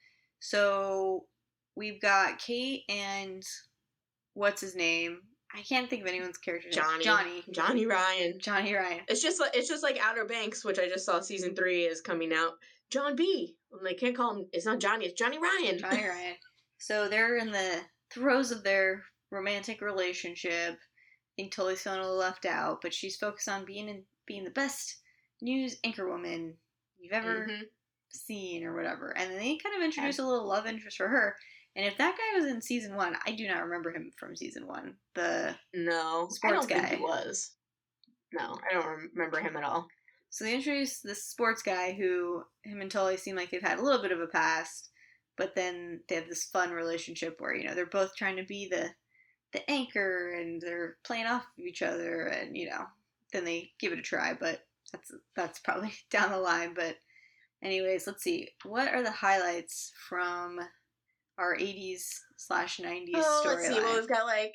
So we've got Kate and what's his name? I can't think of anyone's character name. Johnny. Johnny. Johnny Ryan. Johnny Ryan. It's just like it's just like Outer Banks, which I just saw season three is coming out. John B. And they can't call him. It's not Johnny. It's Johnny Ryan. Johnny Ryan. So they're in the throes of their romantic relationship. I think Tully's feeling a little left out, but she's focused on being in, being the best news anchorwoman you've ever Mhm. seen or whatever. And then they kind of introduce a little love interest for her. And if that guy was in season one, I do not remember him from season one. The No, I Sports don't think guy. he was. No, I don't remember him at all. So they introduce this sports guy who him and Tully seem like they've had a little bit of a past, but then they have this fun relationship where, you know, they're both trying to be the the anchor and they're playing off of each other, and, you know, then they give it a try, but that's that's probably down the line. But anyways, let's see. What are the highlights from our eighties slash nineties Oh, let's see. Well, storyline? we've got like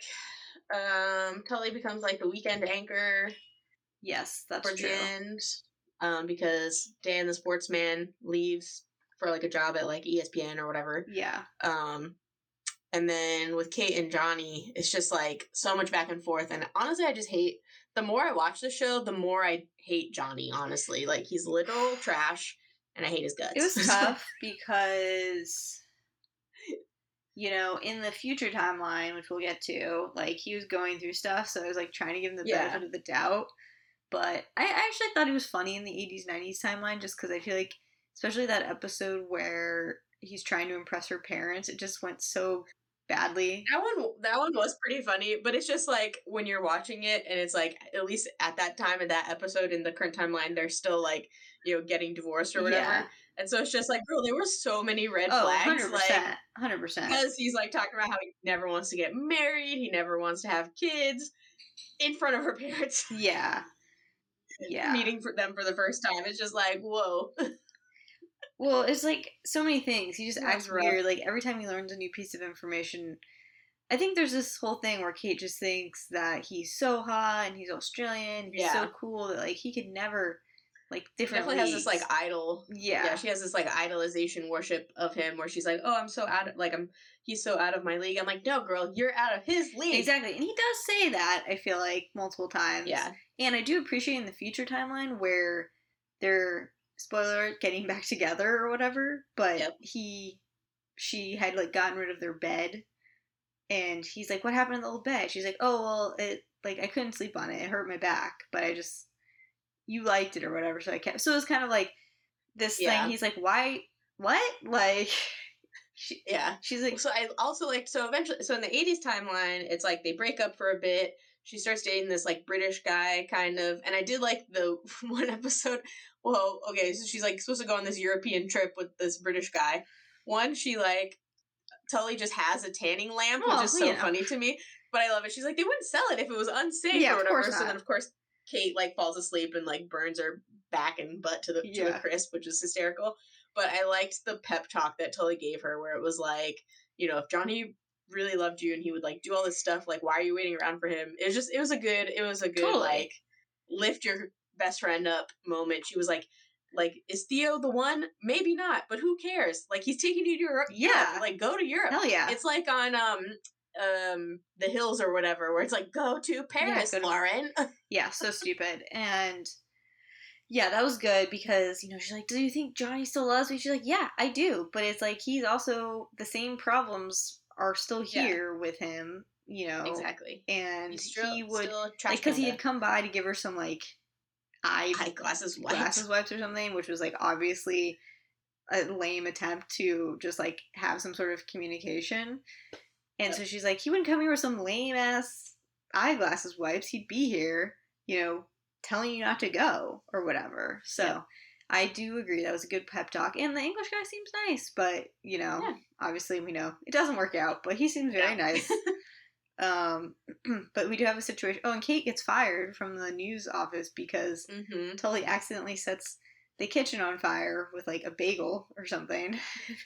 um, Tully becomes like the weekend anchor Yes, that's towards true. the end, um, because Dan the sportsman leaves for like a job at like E S P N or whatever. Yeah. Um, and then with Kate and Johnny, it's just like so much back and forth. And honestly, I just hate. The more I watch the show, the more I hate Johnny. Honestly, like he's literal trash, and I hate his guts. It was tough because, you know, in the future timeline, which we'll get to, like, he was going through stuff, so I was, like, trying to give him the Yeah. benefit of the doubt. But I, I actually thought he was funny in the eighties, nineties timeline, just because I feel like, especially that episode where he's trying to impress her parents, it just went so badly. That one, that one was pretty funny, but it's just like when you're watching it, and it's like at least at that time in that episode in the current timeline, they're still like, you know, getting divorced or whatever, Yeah. and so it's just like, bro, there were so many red Oh, flags, one hundred percent. like one hundred percent. because he's like talking about how he never wants to get married, he never wants to have kids in front of her parents, Yeah. Yeah. meeting for them for the first time. It's just like, whoa. Well, it's like so many things. He just Yeah, acts it's rough. weird. Like every time he learns a new piece of information, I think there's this whole thing where Kate just thinks that he's so hot and he's Australian, he's Yeah. so cool that like he could never like She different definitely has this leagues. like idol. Yeah. Yeah, she has this like idolization worship of him where she's like, "Oh, I'm so out of like I'm he's so out of my league." I'm like, "No, girl, you're out of his league." Exactly. And he does say that, I feel like, multiple times. Yeah. And I do appreciate in the future timeline where they're, spoiler alert, getting back together or whatever, but Yep. he, she had, like, gotten rid of their bed, and he's like, what happened to the old bed? She's like, oh, well, it, like, I couldn't sleep on it. It hurt my back, but I just, you liked it or whatever, so I kept, so it was kind of like this Yeah. thing, he's like, why, what? Like, she, Yeah. she's like, So I also like so eventually so in the eighties timeline, it's like they break up for a bit. She starts dating this like British guy kind of, and I did like the one episode. Well, okay, so she's like supposed to go on this European trip with this British guy. One, she like Tully just has a tanning lamp, Oh, which is so you know. funny to me. But I love it. She's like, they wouldn't sell it if it was unsafe Yeah, or of course whatever. So not. then of course Kate like falls asleep and like burns her back and butt to the to Yeah. the crisp, which is hysterical. But I liked the pep talk that Tully gave her, where it was like, you know, if Johnny really loved you and he would like do all this stuff, like why are you waiting around for him? It was just, it was a good, it was a good Totally. like lift your best friend up moment. She was like, like is Theo the one? Maybe not, but who cares? Like he's taking you to Europe. Yeah. Like go to Europe. Hell yeah. It's like on um um the Hills or whatever, where it's like go to Paris, go to- Lauren. Yeah, so stupid. And yeah, that was good because, you know, she's like, do you think Johnny still loves me? She's like, yeah, I do. But it's like, he's also, the same problems are still Yeah. here with him, you know. Exactly. And He's still, he would, still a trash like, because he panda. had come by to give her some, like, eye, eyeglasses wipes. glasses wipes or something, which was, like, obviously a lame attempt to just, like, have some sort of communication. And Yep. so she's like, he wouldn't come here with some lame-ass eyeglasses wipes. He'd be here, you know, telling you not to go or whatever. So Yeah. I do agree that was a good pep talk. And the English guy seems nice, but, you know, Yeah. obviously we know it doesn't work out, but he seems very No. nice. um, but we do have a situation. Oh, and Kate gets fired from the news office because Mm-hmm. Tully accidentally sets the kitchen on fire with like a bagel or something.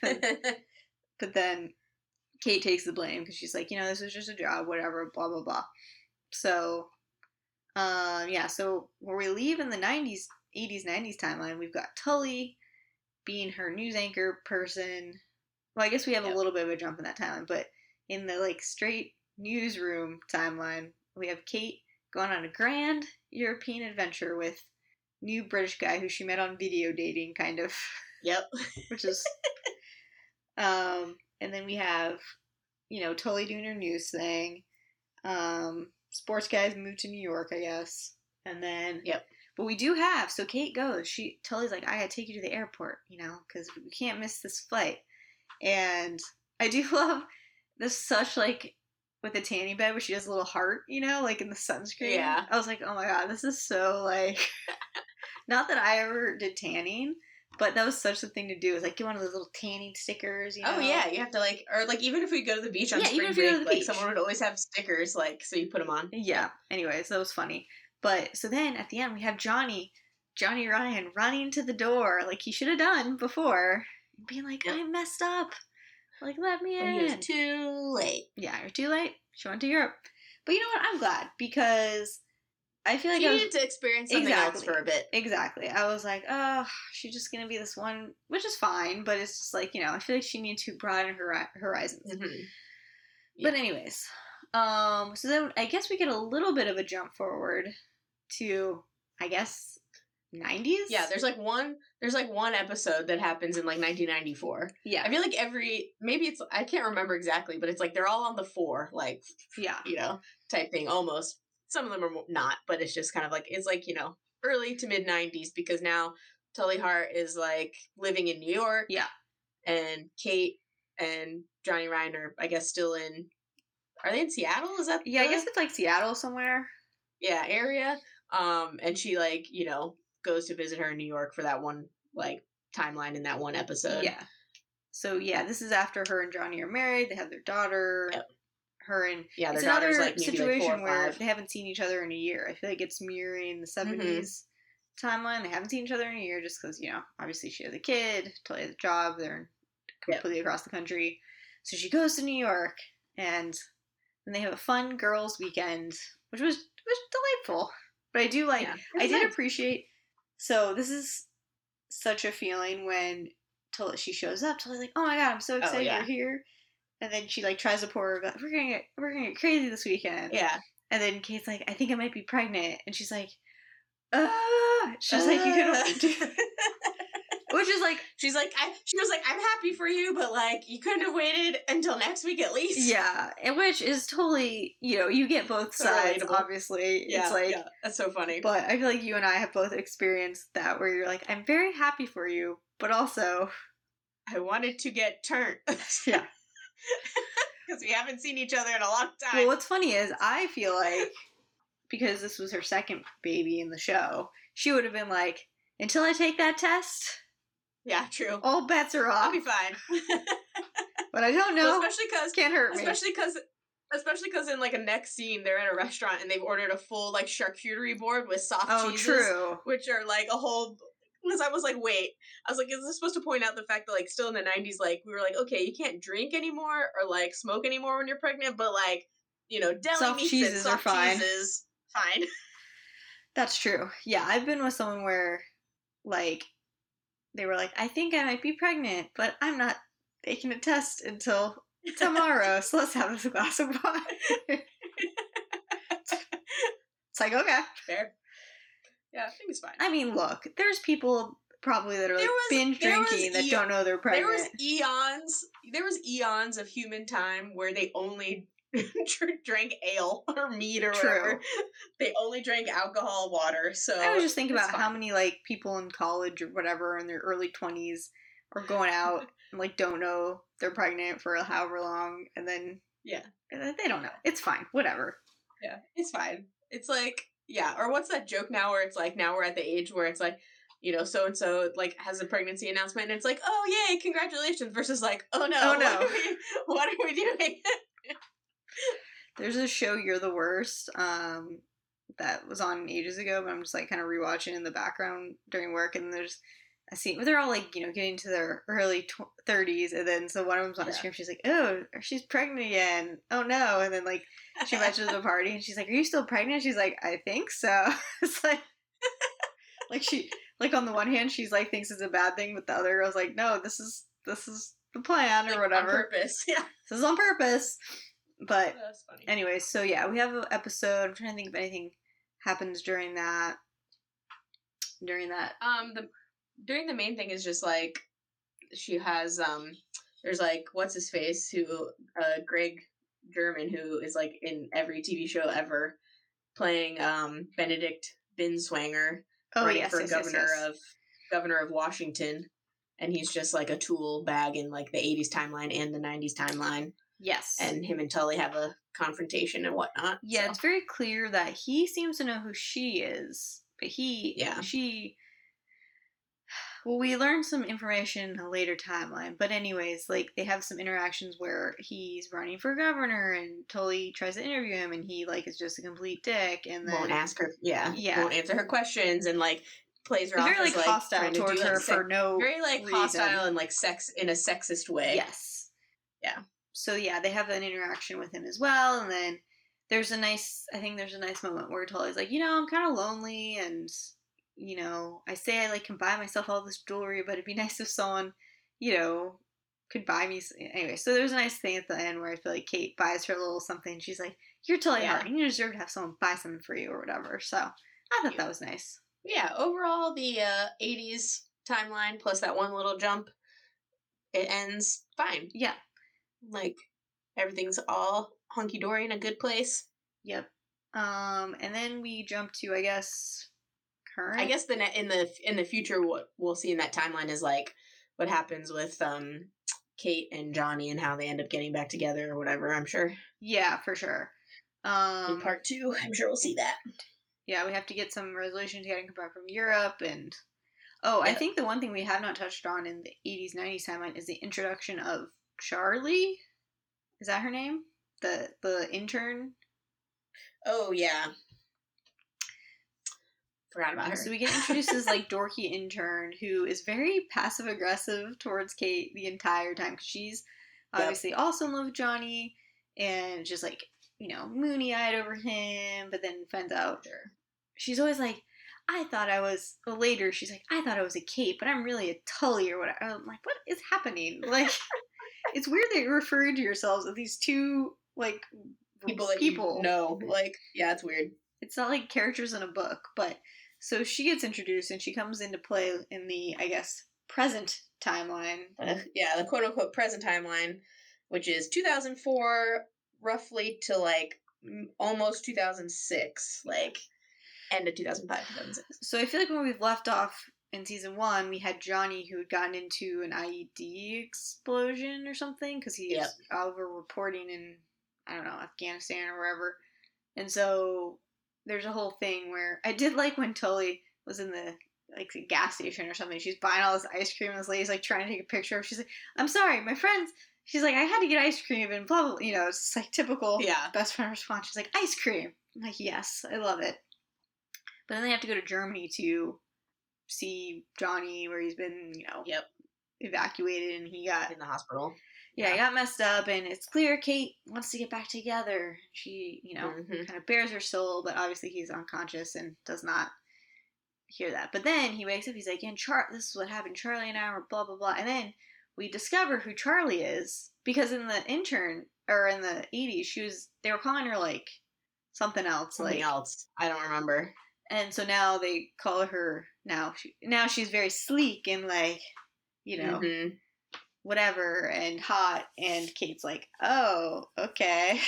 But then Kate takes the blame because she's like, you know, this was just a job, whatever, blah, blah, blah. So, um, yeah, so where we leave in the nineties, eighties, nineties timeline, we've got Tully being her news anchor person. Well, I guess we have Yep. a little bit of a jump in that timeline, but in the, like, straight newsroom timeline, we have Kate going on a grand European adventure with new British guy who she met on video dating, kind of, Yep. which is... um... And then we have, you know, Tully doing her news thing. Um, sports guys moved to New York, I guess. And then, Yep. But we do have, so Kate goes. She Tully's like, I gotta take you to the airport, you know, because we can't miss this flight. And I do love this such like with the tanning bed where she does a little heart, you know, like in the sunscreen. Yeah. I was like, oh my god, this is so like. Not that I ever did tanning. But that was such a thing to do. Is like get one of those little tanning stickers, you know? Oh yeah, you have to like, or like even if we go to the beach on Yeah, spring even if you go break, to the like beach. someone would always have stickers, like so you put them on. Yeah. Anyways, that was funny. But so then at the end we have Johnny, Johnny Ryan running to the door like he should have done before, being like, Yep. I messed up. Like let me But in. he was too late. Yeah, you're too late. She went to Europe. But you know what? I'm glad because I feel like She I was, needed to experience something else Exactly. for a bit. Exactly. I was like, oh, she's just gonna be this one, which is fine, but it's just like, you know, I feel like she needs to broaden her hori- horizons. Mm-hmm. But anyways, um, so then I guess we get a little bit of a jump forward to, I guess, nineties. Yeah, there's like one, there's like one episode that happens in like nineteen ninety-four. yeah, I feel like every, maybe it's, I can't remember exactly, but it's like they're all on the four, like, yeah, you know, type thing almost. Some of them are not, but it's just kind of like, it's like, you know, early to mid nineties because now Tully Hart is like living in New York. Yeah. And Kate and Johnny Ryan are, I guess, still in, are they in Seattle? Is that yeah. I the- guess it's like Seattle somewhere. yeah, area. Um, and she like, you know, goes to visit her in New York for that one like timeline in that one episode. Yeah. So yeah, this is after her and Johnny are married. They have their daughter. Yep. Her and Yeah, it's their daughter's another like maybe situation like four or where five. Mm-hmm. they haven't seen each other in a year. I feel like it's mirroring the seventies timeline. They haven't seen each other in a year just because, you know, obviously she has a kid, Tully has a job, they're completely across the country. So she goes to New York and and they have a fun girls' weekend, which was was delightful. But I do like, Yeah, I did nice. appreciate. So this is such a feeling when Tully she shows up. Tully's like, "Oh my god, I'm so Oh excited yeah, you're here," and then she like tries to pour her. We're gonna get we're gonna get crazy this weekend. yeah. And then Kate's like, "I think I might be pregnant," and she's like, "Uh," she's Uh, like, "You could," do, which is like, she's like, I. She was like, I'm happy for you, but like, you couldn't have waited until next week at least. yeah, and which is totally, you know, you get both So sides. relatable. Obviously, Yeah, it's like, yeah, that's so funny. but I feel like you and I have both experienced that where you're like, I'm very happy for you, but also, I wanted to get turned. yeah. Because we haven't seen each other in a long time. Well, what's funny is I feel like because this was her second baby in the show, she would have been like, until I take that test, yeah, true. all bets are I'll off. be fine. But I don't know. Well, especially because Can't hurt me. Especially because. Especially because in like a next scene, they're at a restaurant and they've ordered a full like charcuterie board with soft Oh, cheeses, true. which are like a whole. Because I was like, wait, I was like, is this supposed to point out the fact that like still in the nineties, like we were like, okay, you can't drink anymore or like smoke anymore when you're pregnant, but like you know, deli Soft meats cheeses and are soft fine. cheeses, fine. That's true. Yeah, I've been with someone where, like, they were like, I think I might be pregnant, but I'm not taking a test until tomorrow, so let's have this glass of wine. It's like, okay. Fair. Yeah, I think it's fine. I mean, look, there's people probably that are like was- binge drinking that e- don't know they're pregnant. There was eons. There was eons of human time where they only drank ale or meat or True. whatever. They only drank alcohol, water. So I was just thinking it's about fine. how many like people in college or whatever in their early twenties are going out and like don't know they're pregnant for however long, and then Yeah. they don't know. It's fine. Whatever. Yeah, it's fine. It's like, yeah, or what's that joke now where it's like, now we're at the age where it's like, you know, so and so like has a pregnancy announcement and it's like, oh yay, congratulations, versus like, oh no, Oh, no. what are we, what are we doing? There's a show, You're the Worst, um, that was on ages ago, but I'm just like kind of rewatching in the background during work, and there's a scene where they're all like, you know, getting to their early tw- thirties, and then so one of them's on Yeah. the screen, she's like, oh, she's pregnant again. Oh no. And then like she mentions the party and she's like, are you still pregnant? She's like, I think so. It's like, like she, like on the one hand, she's like, thinks it's a bad thing, but the other girl's like, no, this is, this is the plan or Like, whatever. on purpose. Yeah, This is on purpose. But that's funny. anyways, so yeah, we have an episode. I'm trying to think if anything happens during that. During that. Um, the during the main thing is just like she has um, there's like what's his face who uh Greg German who is like in every T V show ever playing um Benedict Binswanger Oh running yes, for yes, yes, governor yes. of governor of Washington, and he's just like a tool bag in like the eighties timeline and the nineties timeline, Yes. and him and Tully have a confrontation and whatnot. Yeah, so. it's very clear that he seems to know who she is, but he, Yeah. she. Well, we learned some information in a later timeline, but anyways, like they have some interactions where he's running for governor, and Tully tries to interview him, and he like is just a complete dick, and then Won't ask her, yeah, Yeah. won't answer her questions, and like plays her he's off very as like like hostile trying to towards do, like, her sex- for no very like reason. hostile and like sex in a sexist way. Yes. Yeah. So yeah, they have an interaction with him as well, and then there's a nice, I think there's a nice moment where Tully's like, you know, I'm kind of lonely, and you know, I say I like can buy myself all this jewelry, but it'd be nice if someone, you know, could buy me. s- Anyway, so there's a nice thing at the end where I feel like Kate buys her a little something. She's like, "You're Tully Yeah. Harding. You deserve to have someone buy something for you or whatever." So I thought that was nice. Yeah, overall the uh, eighties timeline plus that one little jump, it ends fine. Yeah. Like everything's all hunky dory in a good place. Yep. Um, and then we jump to, I guess, current. I guess the ne- in the in the future, what we'll see in that timeline is like what happens with um Kate and Johnny and how they end up getting back together or whatever. I'm sure Yeah, for sure. Um, in part two, I'm sure we'll see that. yeah, we have to get some resolution to getting back from Europe, and oh, I Yeah. think the one thing we have not touched on in the eighties, nineties timeline is the introduction of Charlie. Is that her name? The the intern. Oh yeah, forgot about her. So we get introduced as like dorky intern who is very passive aggressive towards Kate the entire time because she's Yep. obviously also in love with Johnny and just like you know, moony-eyed over him, but then finds out Sure. she's always like, I thought I was, well, later she's like, I thought I was a Kate, but I'm really a Tully or whatever. I'm like, what is happening? Like, it's weird that you're referring to yourselves as these two, like, People that people. you know. Like, yeah, it's weird. It's not like characters in a book, but so she gets introduced and she comes into play in the, I guess, present timeline. Uh, yeah, the quote unquote present timeline, which is two thousand four roughly to like m- almost two thousand six, like end of two thousand five, two thousand six. So I feel like when we've left off in season one, we had Johnny who had gotten into an I E D explosion or something because he's Yep. over reporting in, I don't know, Afghanistan or wherever. And so there's a whole thing where I did like when Tully was in the like the gas station or something. She's buying all this ice cream and this lady's like trying to take a picture of. She's like, I'm sorry, my friends. She's like, I had to get ice cream and blah blah. blah. You know, it's like typical Yeah. best friend response. She's like, ice cream. I'm like, yes, I love it. But then they have to go to Germany to see Johnny, where he's been, you know, Yep. evacuated, and he got In the hospital. yeah, Yeah. he got messed up, and it's clear Kate wants to get back together. She, you know, Mhm. kind of bears her soul, but obviously he's unconscious and does not hear that. But then he wakes up, he's like, and Char, this is what happened. Charlie and I were blah blah blah, and then we discover who Charlie is because in the intern or in the eighties, she was they were calling her like something else, Something like else. I don't remember. and so now they call her now. She, now she's very sleek and like, you know, Mhm. whatever and hot. And Kate's like, oh, okay,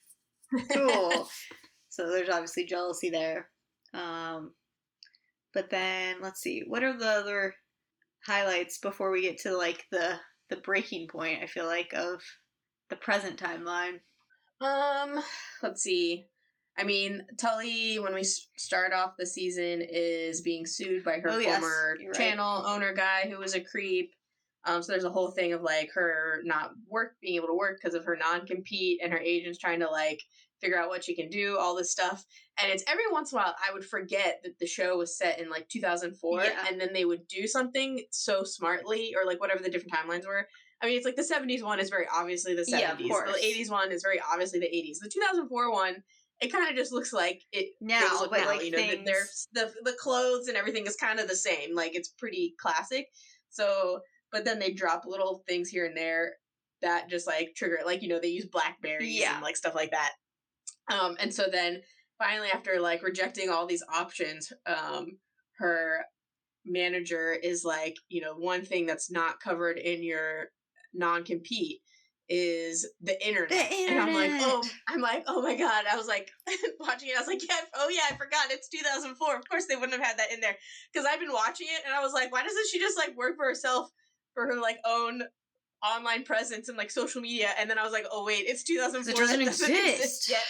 cool. So there's obviously jealousy there. Um, but then let's see, what are the other highlights before we get to like the the breaking point? I feel like of the present timeline. Um, let's see. I mean, Tully, when we s- start off the season, is being sued by her Oh, yes, former you're right. channel owner guy who was a creep. Um, so there's a whole thing of like her not work, being able to work because of her non-compete, and her agents trying to like figure out what she can do, all this stuff. And it's every once in a while I would forget that the show was set in like two thousand four, Yeah. and then they would do something so smartly, or like whatever the different timelines were. I mean, it's like the seventies one is very obviously the Yeah, of seventies. course. The eighties one is very obviously the eighties. The two thousand four one, it kind of just looks like it Now, does look but, now. like, You know, the- things- there's the the clothes and everything is kind of the same. Like it's pretty classic. So, but then they drop little things here and there that just like trigger it. Like, you know, they use blackberries Yeah. and like stuff like that. Um, and so then finally, after like rejecting all these options, um, her manager is like, you know, one thing that's not covered in your non-compete is the internet. The And I'm like, oh, internet. I'm like, oh my god. I was like watching it. I was like, yeah, oh yeah, I forgot. It's two thousand four. Of course they wouldn't have had that in there because I've been watching it and I was like, why doesn't she just like work for herself for her like own online presence and like social media? And then I was like, oh wait, it's two thousand four. It doesn't That doesn't exist. exist yet.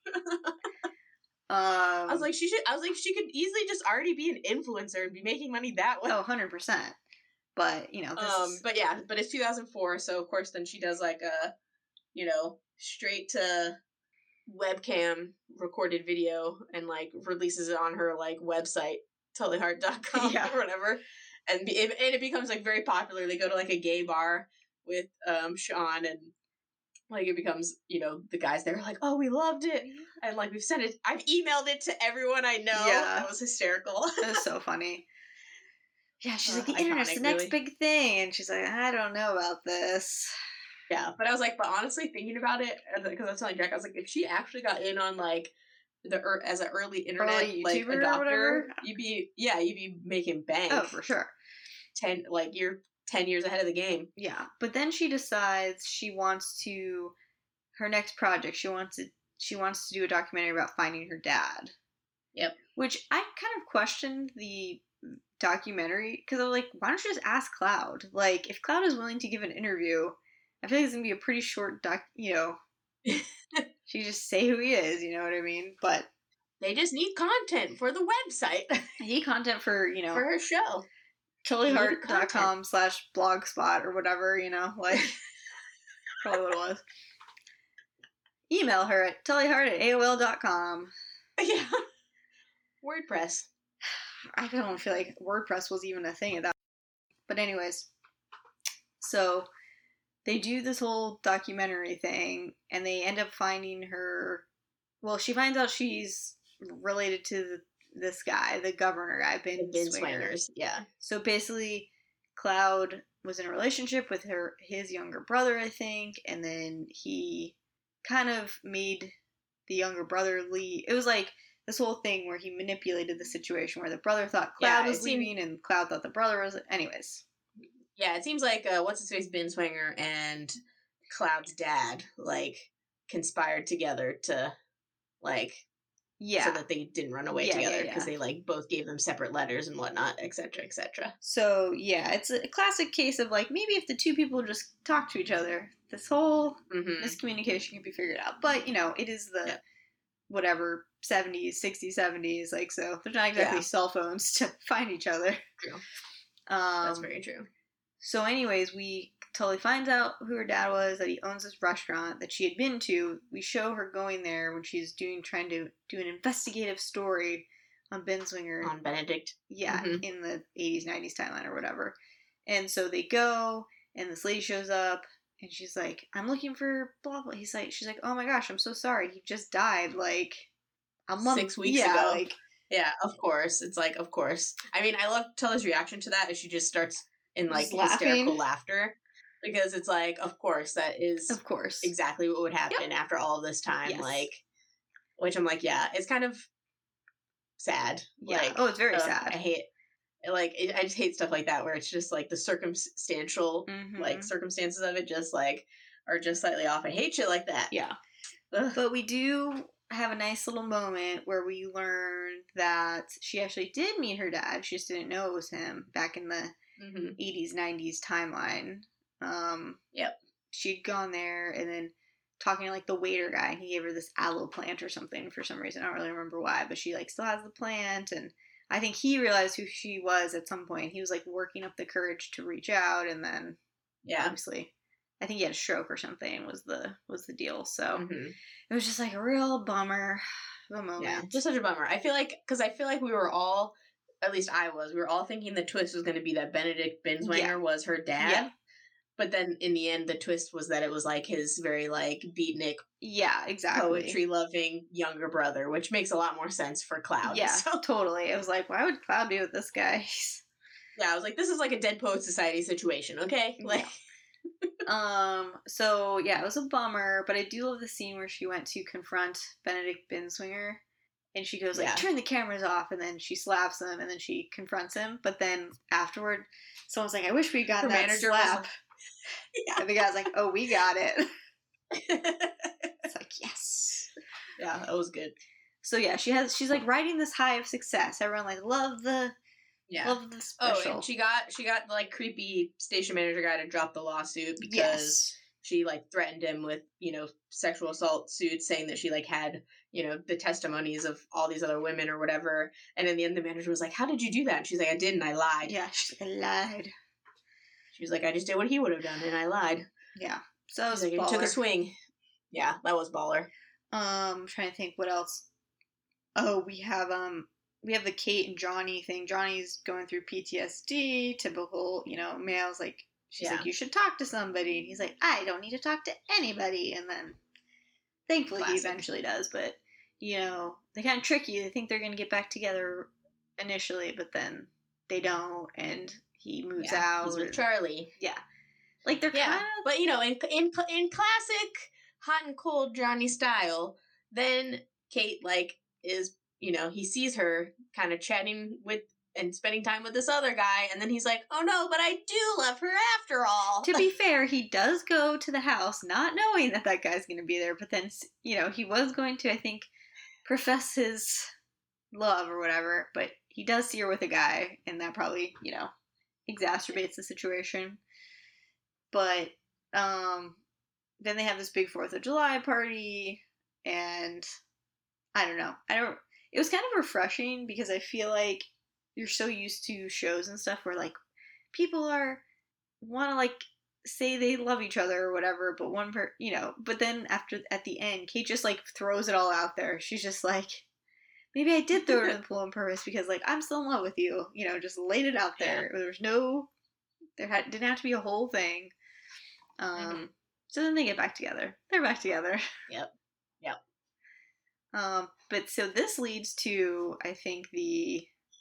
Um, I was like, she should. I was like, she could easily just already be an influencer and be making money that way. oh, one hundred percent. But, you know, this Um, is... but yeah, but it's two thousand four, so of course then she does like a, you know, straight to webcam recorded video and like releases it on her like website, tully hart dot com Yeah. or whatever, and be, and it becomes like very popular. They go to like a gay bar with um Sean, and like it becomes, you know, the guys there are like, oh, we loved it, and like we've sent it, I've emailed it to everyone I know. Yeah. That was hysterical. It was so funny. Yeah, she's Uh, like, the internet's iconic, the next really. big thing. And she's like, I don't know about this. Yeah, but I was like, but honestly, thinking about it, because I was telling Jack, I was like, if she actually got in on like the er, as an early internet Early like YouTuber or adopter, whatever? you'd be yeah, you'd be making bank. Oh, for sure. ten like you're ten years ahead of the game. Yeah. But then she decides she wants to, her next project, she wants to, she wants to do a documentary about finding her dad. Yep. Which I kind of questioned the documentary because I was like, why don't you just ask Cloud? Like, if Cloud is willing to give an interview, I feel like it's gonna be a pretty short doc. You know, she just say who he is. You know what I mean? But They just need content for the website I need content for you know for her show. tully Need hart dot com content. slash blogspot or whatever. You know, like probably what it was. Email her at tullyhart at A O L dot com. Yeah, WordPress. I don't feel like WordPress was even a thing at that. But anyways, so they do this whole documentary thing, and they end up finding her well, she finds out she's related to the, this guy, the governor guy, Ben The bin Swinger. swingers, yeah. So basically, Cloud was in a relationship with her his younger brother, I think, and then he kind of made the younger brother leave. It was like this whole thing where he manipulated the situation where the brother thought Cloud Yeah, was it seemed- leaving and Cloud thought the brother was. Anyways, Yeah, it seems like uh, what's his face, bin swinger, and Cloud's dad like conspired together to like yeah. so that they didn't run away Yeah, together yeah, because yeah. they like both gave them separate letters and whatnot, et cetera, et cetera. So yeah, it's a classic case of like maybe if the two people just talk to each other, this whole Mm-hmm. miscommunication can be figured out. But you know, it is the Yeah. whatever seventies, sixties, seventies, like so there's not exactly Yeah. cell phones to find each other. True. Um, That's very true. So, anyways, we totally finds out who her dad was, that he owns this restaurant that she had been to. We show her going there when she's doing trying to do an investigative story on Ben Swinger. On Benedict. Yeah, Mhm. in the eighties, nineties timeline or whatever. And so they go, and this lady shows up, and she's like, "I'm looking for blah blah." He's like, she's like, "Oh my gosh, I'm so sorry. He just died like a month, Six weeks yeah, ago." Like, Yeah, of course. It's like, of course. I mean, I love Tella's reaction to that as she just starts in like Just hysterical laughing. laughter. Because it's like, of course, that is of course, exactly what would happen after all this time. Yes. Like, which I'm like, yeah, it's kind of sad. yeah. Like, Oh, it's very ugh, sad. I hate, like, it, I just hate stuff like that where it's just like the circumstantial, Mhm. like, circumstances of it just like are just slightly off. I hate shit like that. Yeah. Ugh. But we do have a nice little moment where we learn that she actually did meet her dad. She just didn't know it was him back in the Mhm. eighties, nineties timeline. Um, Yep. She'd gone there and then talking to like the waiter guy, and he gave her this aloe plant or something for some reason. I don't really remember why, but she like still has the plant, and I think he realized who she was at some point. He was like working up the courage to reach out, and then Yeah. obviously, I think he had a stroke or something was the was the deal. So Mhm. it was just like a real bummer of a moment. Yeah, just such a bummer. I feel like, because I feel like we were all, at least I was, we were all thinking the twist was going to be that Benedict Binswanger Yeah. was her dad. Yeah. But then in the end, the twist was that it was like his very like beatnik, Yeah, exactly. poetry loving younger brother, which makes a lot more sense for Cloud. Yeah, So, totally. It was like, why would Cloud be with this guy? yeah, I was like, this is like a Dead Poet Society situation, okay? Like, um. So yeah, it was a bummer, but I do love the scene where she went to confront Benedict Binswinger, and she goes like, Yeah. "Turn the cameras off," and then she slaps him, and then she confronts him. But then afterward, someone's like, "I wish we got Her that manager was slap." like- yeah. And the guy's like, "Oh, we got it." It's like, yes. Yeah, that was good. So yeah, she has she's like riding this high of success. Everyone like love the Yeah. love the Oh, special. and she got she got the, like creepy station manager guy to drop the lawsuit because yes. she like threatened him with, you know, sexual assault suits, saying that she like had, you know, the testimonies of all these other women or whatever. And in the end, the manager was like, "How did you do that?" And she's like, "I didn't. I lied." Yeah, she's like, I lied. She was like, "I just did what he would have done, and I lied." Yeah. So that was She's like, "I took a baller. swing." Yeah, that was baller. Um, I'm trying to think what else. Oh, we have um we have the Kate and Johnny thing. Johnny's going through P T S D, typical, you know, males like she's Yeah. like, you should talk to somebody, and he's like, I don't need to talk to anybody, and then thankfully Classic. he eventually does, but you know, they kind of trick you. They think they're gonna get back together initially, but then they don't, and he moves Yeah, out. he's with and- Charlie. yeah, like they're Yeah, kind of but you know, in in in classic hot and cold Johnny style, then Kate like is, you know, he sees her kind of chatting with and spending time with this other guy, and then he's like, "Oh no, but I do love her after all." To be fair, he does go to the house not knowing that that guy's going to be there, but then, you know, he was going to, I think, profess his love or whatever, but he does see her with a guy, and that probably, you know, exacerbates the situation. But, um, then they have this big fourth of July party, and I don't know. I don't, it was kind of refreshing because I feel like you're so used to shows and stuff where, like, people are, want to, like, say they love each other or whatever, but one per, you know, but then after, at the end, Kate just, like, throws it all out there. She's just like, maybe I did throw it in the pool on purpose because, like, I'm still in love with you. You know, just laid it out there. Yeah. There was no, there had, didn't have to be a whole thing. Um, mm-hmm. So then they get back together. They're back together. Yep. Yep. Um, but so this leads to, I think, the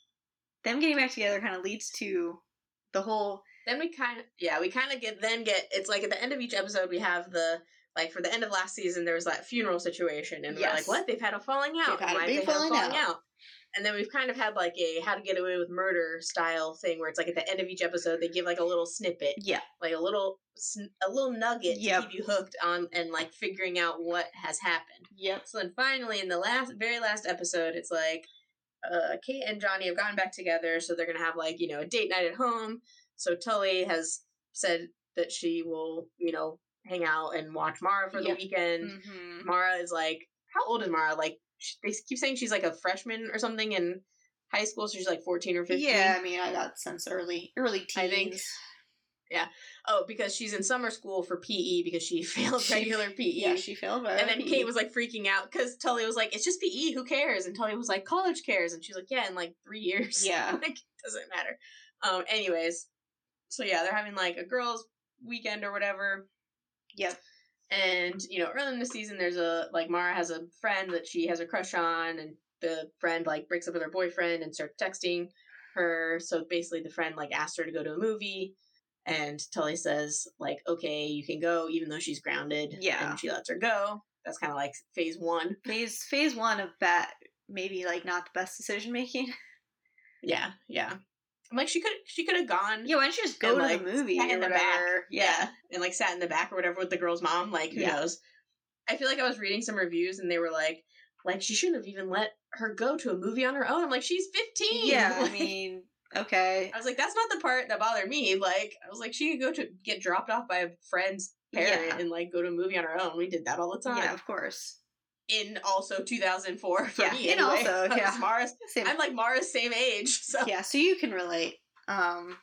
them getting back together kind of leads to the whole. Then we kind of, yeah, we kind of get, then get, it's like at the end of each episode, we have the, like for the end of last season, there was that funeral situation, and Yes. we're like, what? They've had a falling out. They've had a Why big did they have a falling falling out. out? And then we've kind of had like a How to Get Away with Murder style thing, where it's like at the end of each episode, they give like a little snippet, Yeah. like a little, sn- a little nugget Yep. to keep you hooked on and like figuring out what has happened. Yep. So then finally, in the last, very last episode, it's like, uh, Kate and Johnny have gotten back together, so they're gonna have like, you know, a date night at home. So Tully has said that she will, you know, hang out and watch Mara for Yep. the weekend. Mm-hmm. Mara is like, how old is Mara? Like, she, they keep saying she's like a freshman or something in high school, so she's like fourteen or fifteen. Yeah, I mean, I got since early, early teens. I think. Yeah. Oh, because she's in summer school for P E because she failed She- regular P E. Yeah, she failed. By And then Kate was like freaking out because Tully was like, it's just P E, who cares? And Tully was like, college cares. And she's like, yeah, in like three years. Yeah. Like, it doesn't matter. Um, anyways. So yeah, they're having like a girls' weekend or whatever. Yep. And, you know, early in the season, there's a, like, Mara has a friend that she has a crush on, and the friend, like, breaks up with her boyfriend and starts texting her. So basically, the friend, like, asked her to go to a movie. And Tully says, like, okay, you can go, even though she's grounded. Yeah. And she lets her go. That's kind of like phase one. Phase phase one of that, maybe like not the best decision making. Yeah, yeah. I'm like, she could she could have gone. Yeah, why don't you just go And, to like, the movie sat or in the whatever? back. Yeah. And, like, sat in the back or whatever with the girl's mom. Like, who Yeah. knows? I feel like I was reading some reviews, and they were like, like, she shouldn't have even let her go to a movie on her own. I'm like, she's fifteen. Yeah, Like, I mean, okay. I was like, that's not the part that bothered me. Like, I was like, she could go to get dropped off by a friend's parent Yeah. and, like, go to a movie on her own. We did that all the time. Yeah, of course. In also two thousand four for Yeah, me. and anyway. also, I yeah. was Mara's, Same. I'm like Mara's same age. So Yeah, so you can relate. Um,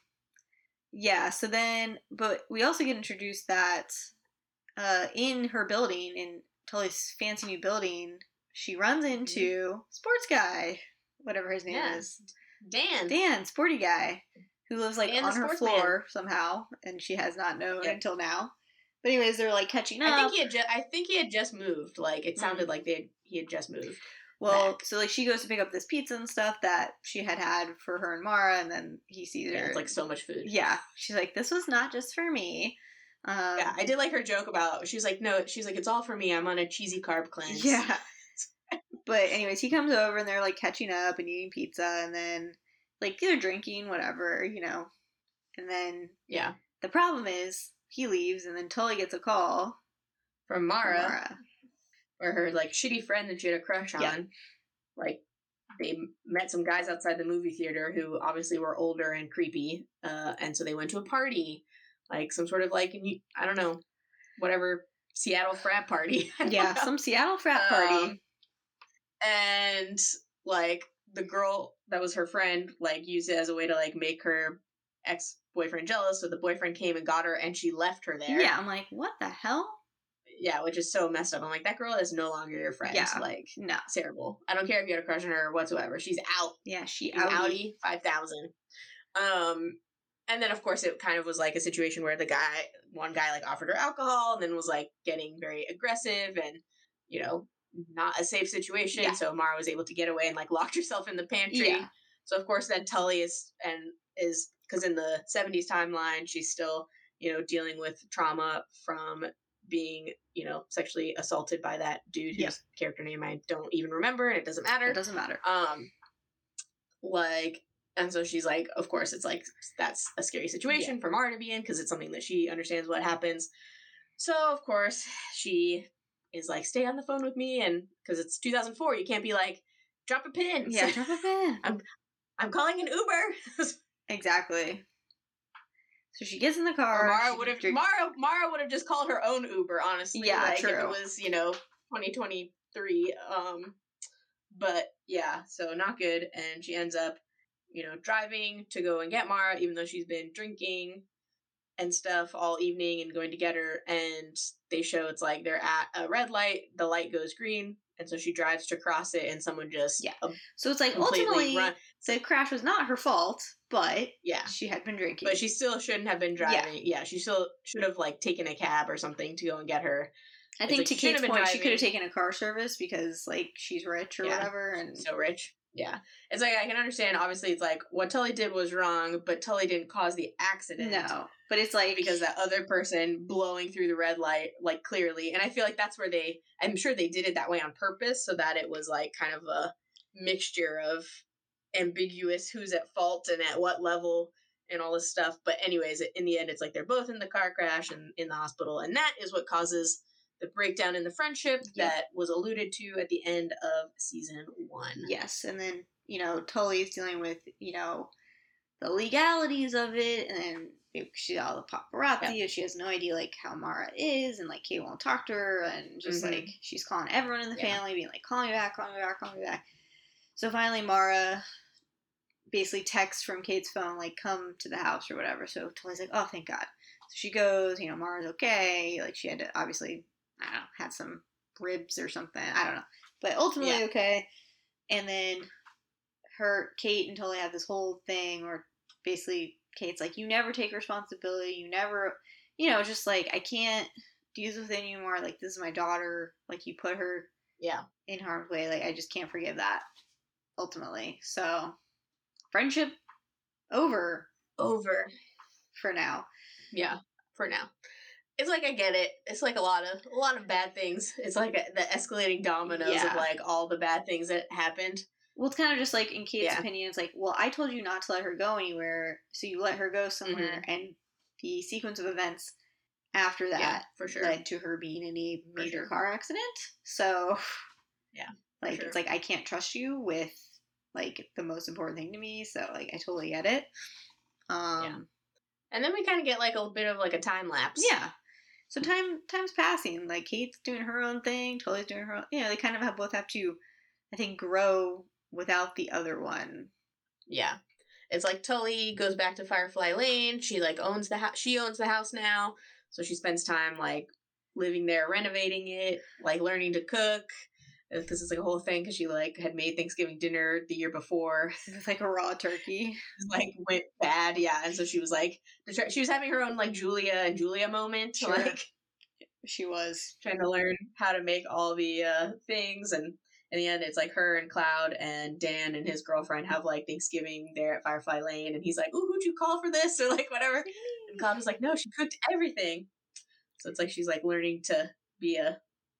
yeah, so then, but we also get introduced that uh, in her building, in Tully's fancy new building, she runs into Sports Guy, whatever his name Yeah. is. Dan. Dan, sporty guy, who lives like Dan the on her sportsman. floor somehow, and she has not known Yep. until now. But anyways, they're like catching up. I think he had just. I think he had just moved. Like it sounded Mm. like they had, he had just moved. well, back. so like she goes to pick up this pizza and stuff that she had had for her and Mara, and then he sees her. Yeah, it's like so much food. Yeah, she's like, "This was not just for me." Um, Yeah, I did like her joke about. She's like, no, she's like, it's all for me. I'm on a cheesy carb cleanse. Yeah. But anyways, he comes over and they're like catching up and eating pizza, and then like they're drinking, whatever, you know. And then yeah. the problem is he leaves, and then Tully gets a call From from Mara, Mara. or her like shitty friend that she had a crush on. Yeah. Like they met some guys outside the movie theater who obviously were older and creepy, uh, and so they went to a party, like some sort of like I don't know, whatever Seattle frat party. I don't Yeah, know. some Seattle frat party. Um, and like the girl that was her friend like used it as a way to like make her ex-boyfriend jealous, so the boyfriend came and got her and she left her there. Yeah, I'm like, what the hell? Yeah, which is so messed up. I'm like, that girl is no longer your friend. Yeah. Like, No. it's terrible. I don't care if you had a crush on her whatsoever. She's out. Yeah, she She's outie. outie five thousand. Um, and then of course it kind of was like a situation where the guy, one guy like offered her alcohol and then was like getting very aggressive and, you know, not a safe situation. Yeah. So Mara was able to get away and like locked herself in the pantry. Yeah. So of course then Tully is and is because in the seventies timeline she's still, you know, dealing with trauma from being, you know, sexually assaulted by that dude whose Yep. character name I don't even remember and it doesn't matter. It doesn't matter. Um, like, and so she's like, of course, it's like that's a scary situation for Mara to be in because it's something that she understands what happens. So of course she is like, stay on the phone with me, and because it's two thousand four, you can't be like, drop a pin. Yeah, drop a pin. I'm calling an Uber. Exactly. So she gets in the Or car. Mara she would have drink- Mara Mara would have just called her own Uber, honestly. Yeah, like, If true. it was, you know, twenty twenty-three. Um, but yeah, so not good. And she ends up, you know, driving to go and get Mara, even though she's been drinking and stuff all evening and going to get her. And they show it's like they're at a red light, the light goes green, and so she drives to cross it, and someone just Yeah. uh, So it's like completely ultimately run. the crash was not her fault, but Yeah. she had been drinking. But she still shouldn't have been driving. Yeah, she still should have like taken a cab or something to go and get her. I It's think like to she shouldn't Kate's have been point, she could have driving. taken a car service because like she's rich or Yeah. whatever, and So rich. Yeah. It's like I can understand obviously it's like what Tully did was wrong, but Tully didn't cause the accident. no, but it's like Because that other person blowing through the red light, like clearly, and I feel like that's where they, I'm sure they did it that way on purpose so that it was like kind of a mixture of ambiguous who's at fault and at what level and all this stuff. But anyways, in the end, it's like they're both in the car crash and in the hospital, and that is what causes the breakdown in the friendship Yep. that was alluded to at the end of season one. yes, and then you know Tully's dealing with you know the legalities of it, and then she got all the paparazzi, Yeah. and she has no idea like how Mara is, and like Kate won't talk to her, and just Mhm. like she's calling everyone in the Yeah. family, being like, "Call me back, call me back, call me back." So finally, Mara basically texts from Kate's phone like, "Come to the house" or whatever. So Tully's like, "Oh, thank God." So she goes. You know, Mara's okay. Like she had to obviously, I don't know, had some ribs or something. I don't know, but ultimately Yeah. okay. And then her Kate and Tully have this whole thing where basically Kate's like, you never take responsibility, you never, you know, just like I can't do this with you anymore. Like this is my daughter. Like you put her Yeah. in harm's way. Like I just can't forgive that. Ultimately, so friendship over Over. for now. Yeah. For now. It's like I get it. It's like a lot of a lot of bad things. It's like a, the escalating dominoes Yeah. of like all the bad things that happened. Well, it's kind of just like in Kate's Yeah. opinion, it's like, well, I told you not to let her go anywhere, so you let her go somewhere, Mhm. and the sequence of events after that Yeah, for sure. led to her being in a For major sure. car accident. So, Yeah, like sure. it's like I can't trust you with like the most important thing to me. So, like I totally get it. Um, Yeah. And then we kind of get like a bit of like a time lapse. yeah. So time time's passing. Like Kate's doing her own thing, Tully's doing her own. You know, they kind of have both have to, I think, grow without the other one. Yeah. It's like Tully goes back to Firefly Lane. She like owns the house. She owns the house now, so she spends time like living there, renovating it, like learning to cook. Because it's like a whole thing. Because she like had made Thanksgiving dinner the year before. It's like a raw turkey. Like went bad, yeah. And so she was like, she was having her own like Julia and Julia moment, Sure. like She was trying to learn how to make all the uh, things. And in the end, it's like her and Cloud and Dan and his girlfriend have like Thanksgiving there at Firefly Lane. And he's like, "Ooh, who'd you call for this?" Or like whatever. And Cloud was like, "No, she cooked everything." So it's like she's like learning to be a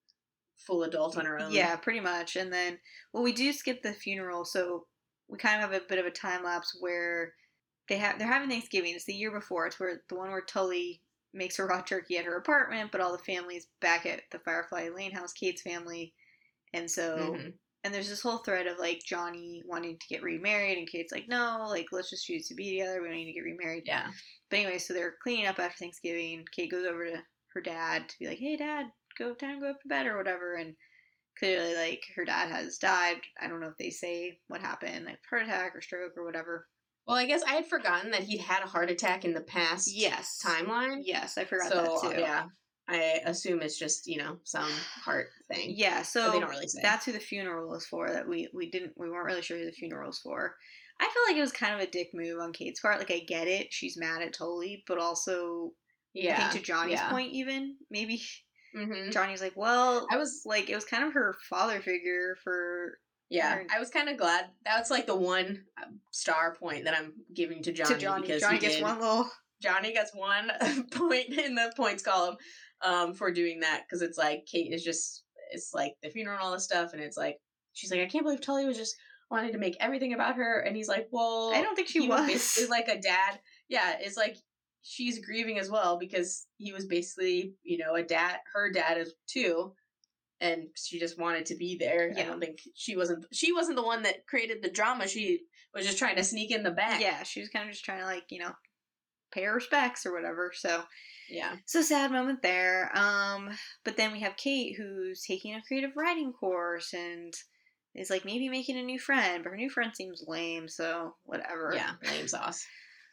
full adult on her own. Yeah, pretty much. And then, well, we do skip the funeral, so we kind of have a bit of a time lapse where they have they're having Thanksgiving. It's the year before. It's where the one where Tully makes her raw turkey at her apartment, but all the family's back at the Firefly Lane house, Kate's family, and so. Mm-hmm. And there's this whole thread of like Johnny wanting to get remarried, and Kate's like, no, like let's just choose to be together. We don't need to get remarried. Yeah. But anyway, so they're cleaning up after Thanksgiving. Kate goes over to her dad to be like, hey, Dad, go time to go up to bed or whatever. And clearly, like her dad has died. I don't know if they say what happened, like heart attack or stroke or whatever. Well, I guess I had forgotten that he'd had a heart attack in the past yes timeline. Yes, I forgot so, that too. Yeah, I assume it's just, you know, some heart thing. Yeah, so but they don't really say. That's who the funeral is for. That we we didn't we weren't really sure who the funeral was for. I feel like it was kind of a dick move on Kate's part. Like I get it, she's mad at Tully, but also yeah, I think to Johnny's yeah. point, even maybe mm-hmm. Johnny's like, well, I was like it was kind of her father figure for. Yeah, her... I was kind of glad. That's like the one star point that I'm giving to Johnny, to Johnny. because Johnny he gets did, one little. Johnny gets one point in the points column um, for doing that, because it's like Kate is just it's like the funeral and all this stuff, and it's like she's like, I can't believe Tully was just wanting to make everything about her, and he's like, well, I don't think she he was. was basically like a dad. Yeah, it's like she's grieving as well because he was basically, you know, a dad. Her dad is too. And she just wanted to be there. Yeah. I don't think she wasn't. She wasn't the one that created the drama. She was just trying to sneak in the back. Yeah, she was kind of just trying to like you know pay her respects or whatever. So yeah, it's a sad moment there. Um, but then we have Kate who's taking a creative writing course and is like maybe making a new friend, but her new friend seems lame. So whatever. Yeah, lame sauce.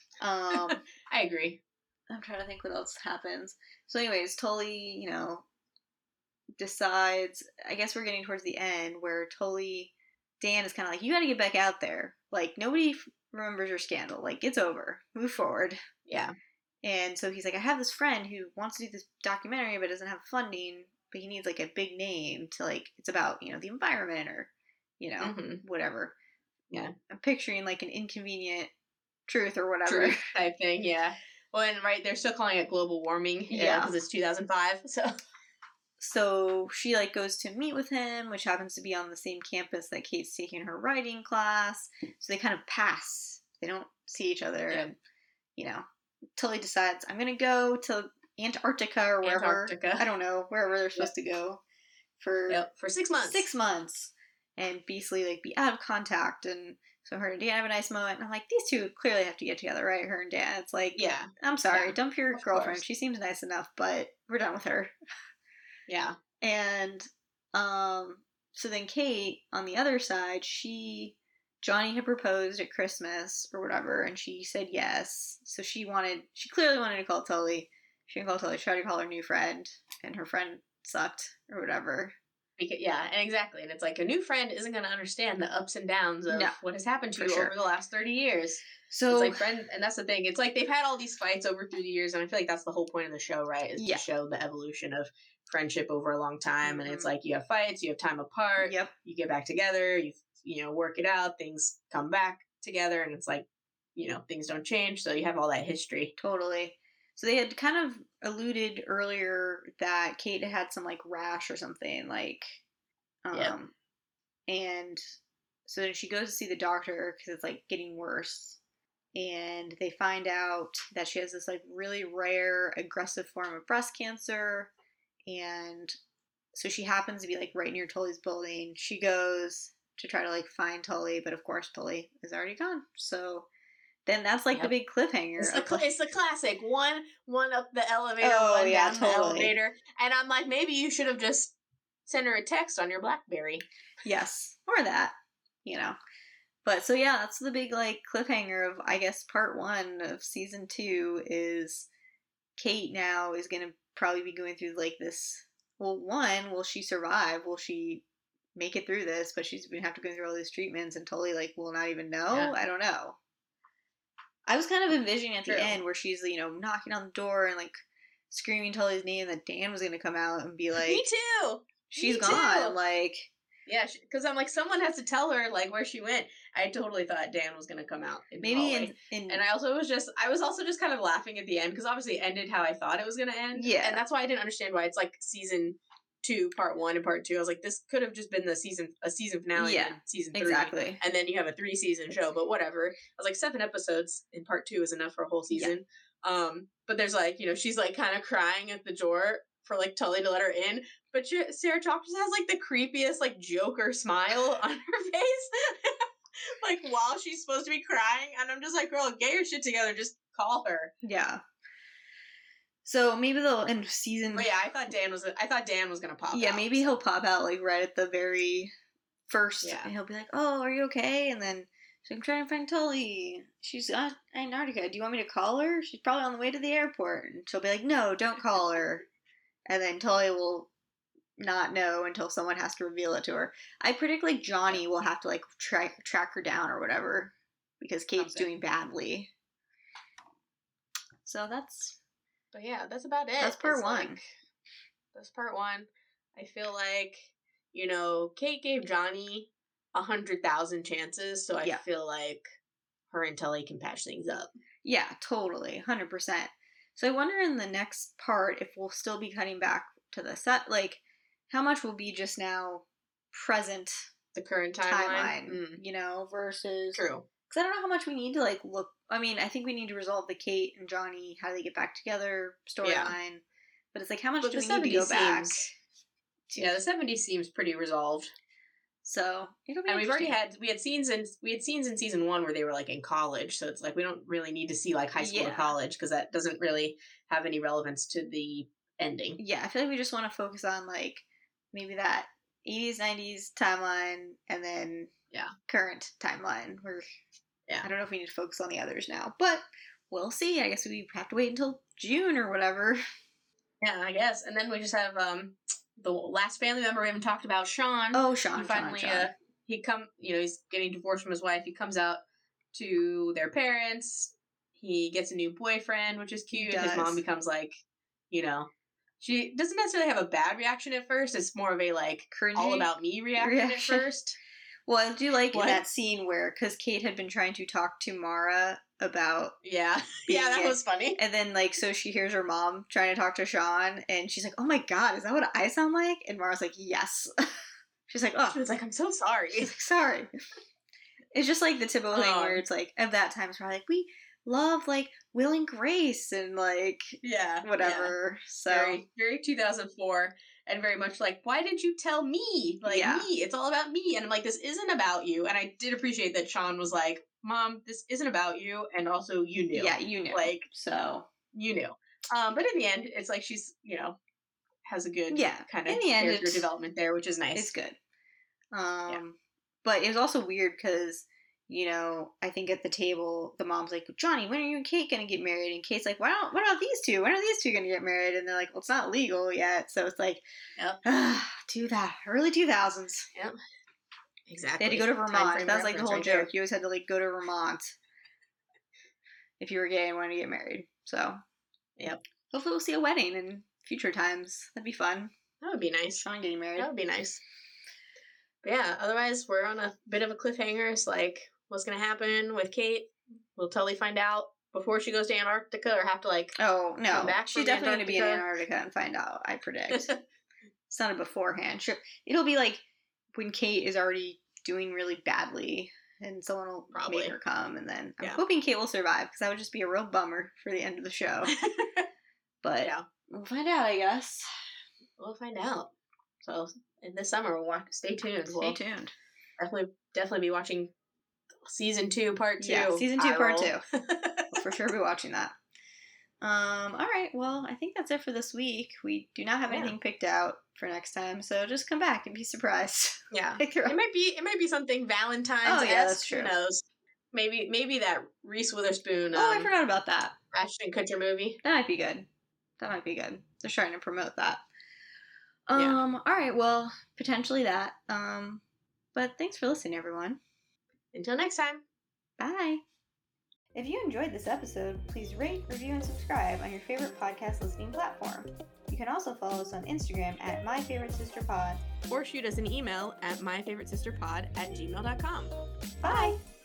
um, I agree. I'm trying to think what else happens. So, anyways, Tully, you know. decides, I guess we're getting towards the end where Tully, Dan is kind of like, you got to get back out there. Like, nobody f- remembers your scandal. Like, it's over. Move forward. Yeah. And so he's like, I have this friend who wants to do this documentary but doesn't have funding. but he needs like a big name to like, it's about, you know, the environment or, you know, Mm-hmm. whatever. Yeah. I'm picturing like an inconvenient truth or whatever. Truth type thing, yeah. Well, and right, they're still calling it global warming, yeah, because it's two thousand five. So, so she like goes to meet with him, which happens to be on the same campus that Kate's taking her writing class. So they kind of pass. They don't see each other, yep. and you know, Tully decides I'm gonna go to Antarctica or wherever. Antarctica. I don't know wherever they're supposed yep. to go for yep. for six months. Six months, and Beastly like be out of contact and. So her and Dan have a nice moment, and I'm like, these two clearly have to get together, right? Her and Dan. It's like, yeah, I'm sorry, yeah, dump your girlfriend. course. She seems nice enough, but we're done with her. Yeah. And um, so then Kate, on the other side, she, Johnny had proposed at Christmas or whatever, and she said yes. So she wanted, she clearly wanted to call Tully. She didn't call Tully, she tried to call her new friend, and her friend sucked or whatever. Because, yeah, and exactly. And it's like a new friend isn't going to understand the ups and downs of no, what has happened to you sure. over the last thirty years. So it's like friend, and that's the thing. It's like they've had all these fights over through the years, and I feel like that's the whole point of the show, right? Is yeah. to show the evolution of friendship over a long time. Mm-hmm. And it's like you have fights, you have time apart, yep. you get back together, you you know work it out, things come back together, and it's like you know things don't change, so you have all that history. Totally. So they had kind of alluded earlier that Kate had some like rash or something, like. Um, yep. And so then she goes to see the doctor because it's like getting worse. And they find out that she has this like really rare aggressive form of breast cancer. And so she happens to be like right near Tully's building. She goes to try to like find Tully, but of course Tully is already gone. So then that's like yep. the big cliffhanger. It's the, cl- it's the classic one one up the elevator, oh, one yeah, down totally. the elevator. And I'm like, maybe you should have just send her a text on your BlackBerry. Yes, or that, you know. But so yeah, that's the big like cliffhanger of I guess part one of season two is Kate now is gonna probably be going through like this. Well, one, will she survive? Will she make it through this? But she's gonna have to go through all these treatments and totally like will not even know. Yeah. I don't know. I was kind of envisioning at True. the end where she's you know knocking on the door and like screaming Tully's name that Dan was gonna come out and be like, "Me too." She's Me gone, too. like... Yeah, because I'm like, someone has to tell her, like, where she went. I totally thought Dan was going to come out in Maybe the in, in... And I also was just, I was also just kind of laughing at the end, because obviously it ended how I thought it was going to end. Yeah. And that's why I didn't understand why it's, like, season two, part one, and part two. I was like, this could have just been the season, a season finale yeah, and season three. Exactly. And then you have a three-season show, but whatever. I was like, seven episodes in part two is enough for a whole season. Yeah. Um, but there's, like, you know, she's, like, kind of crying at the door for like Tully to let her in, but Sarah Chalk just has like the creepiest like Joker smile on her face, like while she's supposed to be crying, and I'm just like, girl, get your shit together, just call her. Yeah. So maybe they'll end season. But yeah, I thought Dan was. I thought Dan was gonna pop. Yeah, out, maybe so. he'll pop out like right at the very first, yeah. and he'll be like, "Oh, are you okay?" And then so I'm trying to find Tully. She's at Antarctica. Do you want me to call her? She's probably on the way to the airport, and she'll be like, "No, don't call her." And then Tully will not know until someone has to reveal it to her. I predict like Johnny will have to like track track her down or whatever because Kate's okay. doing badly. So that's. But yeah, that's about it. That's part it's one. Like, that's part one. I feel like you know Kate gave Johnny a hundred thousand chances, so I yeah. feel like her and Tully can patch things up. Yeah, totally, hundred percent. So I wonder in the next part if we'll still be cutting back to the set, like how much will be just now present, the current timeline, timeline mm. you know, versus true. Because I don't know how much we need to like look. I mean, I think we need to resolve the Kate and Johnny, how they get back together storyline. Yeah. But it's like how much but do we need to go seems, back? To... Yeah, the seventies seems pretty resolved. So it'll be and we've already had we had scenes in we had scenes in season one where they were like in college, so it's like we don't really need to see like high school yeah. or college because that doesn't really have any relevance to the ending. Yeah, I feel like we just want to focus on like maybe that eighties nineties timeline and then yeah current timeline. Where yeah, I don't know if we need to focus on the others now, but we'll see. I guess we have to wait until June or whatever. Yeah, I guess, and then we just have um. the last family member we haven't talked about, Sean. Oh, Sean. He finally, Sean, Sean. Uh, he come, you know, he's getting divorced from his wife. He comes out to their parents. He gets a new boyfriend, which is cute. His mom becomes like, you know, she doesn't necessarily have a bad reaction at first. It's more of a like Cringy all about me reaction, reaction. at first. Well, I do like What? in that scene where, because Kate had been trying to talk to Mara about, Yeah, being yeah, that gay. was funny. And then, like, so she hears her mom trying to talk to Sean, and she's like, oh my god, is that what I sound like? And Mara's like, yes. She's like, oh. She was like, I'm so sorry. She's like, sorry. It's just like the typical thing Um, where it's like, at that time, it's probably like, we love, like, Will and Grace, and, like, Yeah, yeah. whatever. So, Very, very two thousand four, and very much like, why didn't you tell me? Like, Yeah. me, it's all about me. And I'm like, this isn't about you. And I did appreciate that Sean was like, Mom, this isn't about you. And also, you knew. yeah, you knew. Like, so, you knew. Um, but in the end, it's like she's, you know, has a good yeah. kind of In the end, character it's- development there, which is nice. It's good. Um, But it was also weird because, you know, I think at the table, the mom's like, Johnny, when are you and Kate going to get married? And Kate's like, why don't, what about these two? When are these two going to get married? And they're like, well, it's not legal yet. So it's like, Yep. ah, do that. Early two thousands. Yep. Exactly. They had to go to Time Vermont. frame That was like the reference whole right joke. there. You always had to, like, go to Vermont if you were gay and wanted to get married. So, Yep. hopefully we'll see a wedding in future times. That'd be fun. That would be nice. Sean getting married. That would be nice. But yeah, otherwise we're on a bit of a cliffhanger. It's like, what's gonna happen with Kate? We'll totally find out before she goes to Antarctica, or have to like. Oh, no. Come back She's from definitely going to be in Antarctica. Antarctica and find out, I predict. It's not a beforehand. Sure. It'll be like when Kate is already doing really badly and someone will Probably. make her come, and then I'm Yeah. hoping Kate will survive because that would just be a real bummer for the end of the show. But Yeah. we'll find out, I guess. We'll find out. So in this summer, we'll watch. Stay tuned. Stay we'll tuned. definitely definitely be watching season two, part two. Yeah, season two, I part will. two. We'll for sure be watching that. Um, all right, well, I think that's it for this week. We do not have Yeah. anything picked out for next time, so just come back and be surprised. Yeah. Pick your It might be it might be something Valentine's. Oh, yeah, that's true. Who knows? Maybe maybe that Reese Witherspoon um, Oh, I forgot about that. Ashton Kutcher movie. That might be good. That might be good. They're trying to promote that. Yeah. Um, all right, well, potentially that. Um, but thanks for listening, everyone. Until next time. Bye. If you enjoyed this episode, please rate, review, and subscribe on your favorite podcast listening platform. You can also follow us on Instagram at MyFavoriteSisterPod. Or shoot us an email at myfavoritesisterpod at gmail dot com. Bye!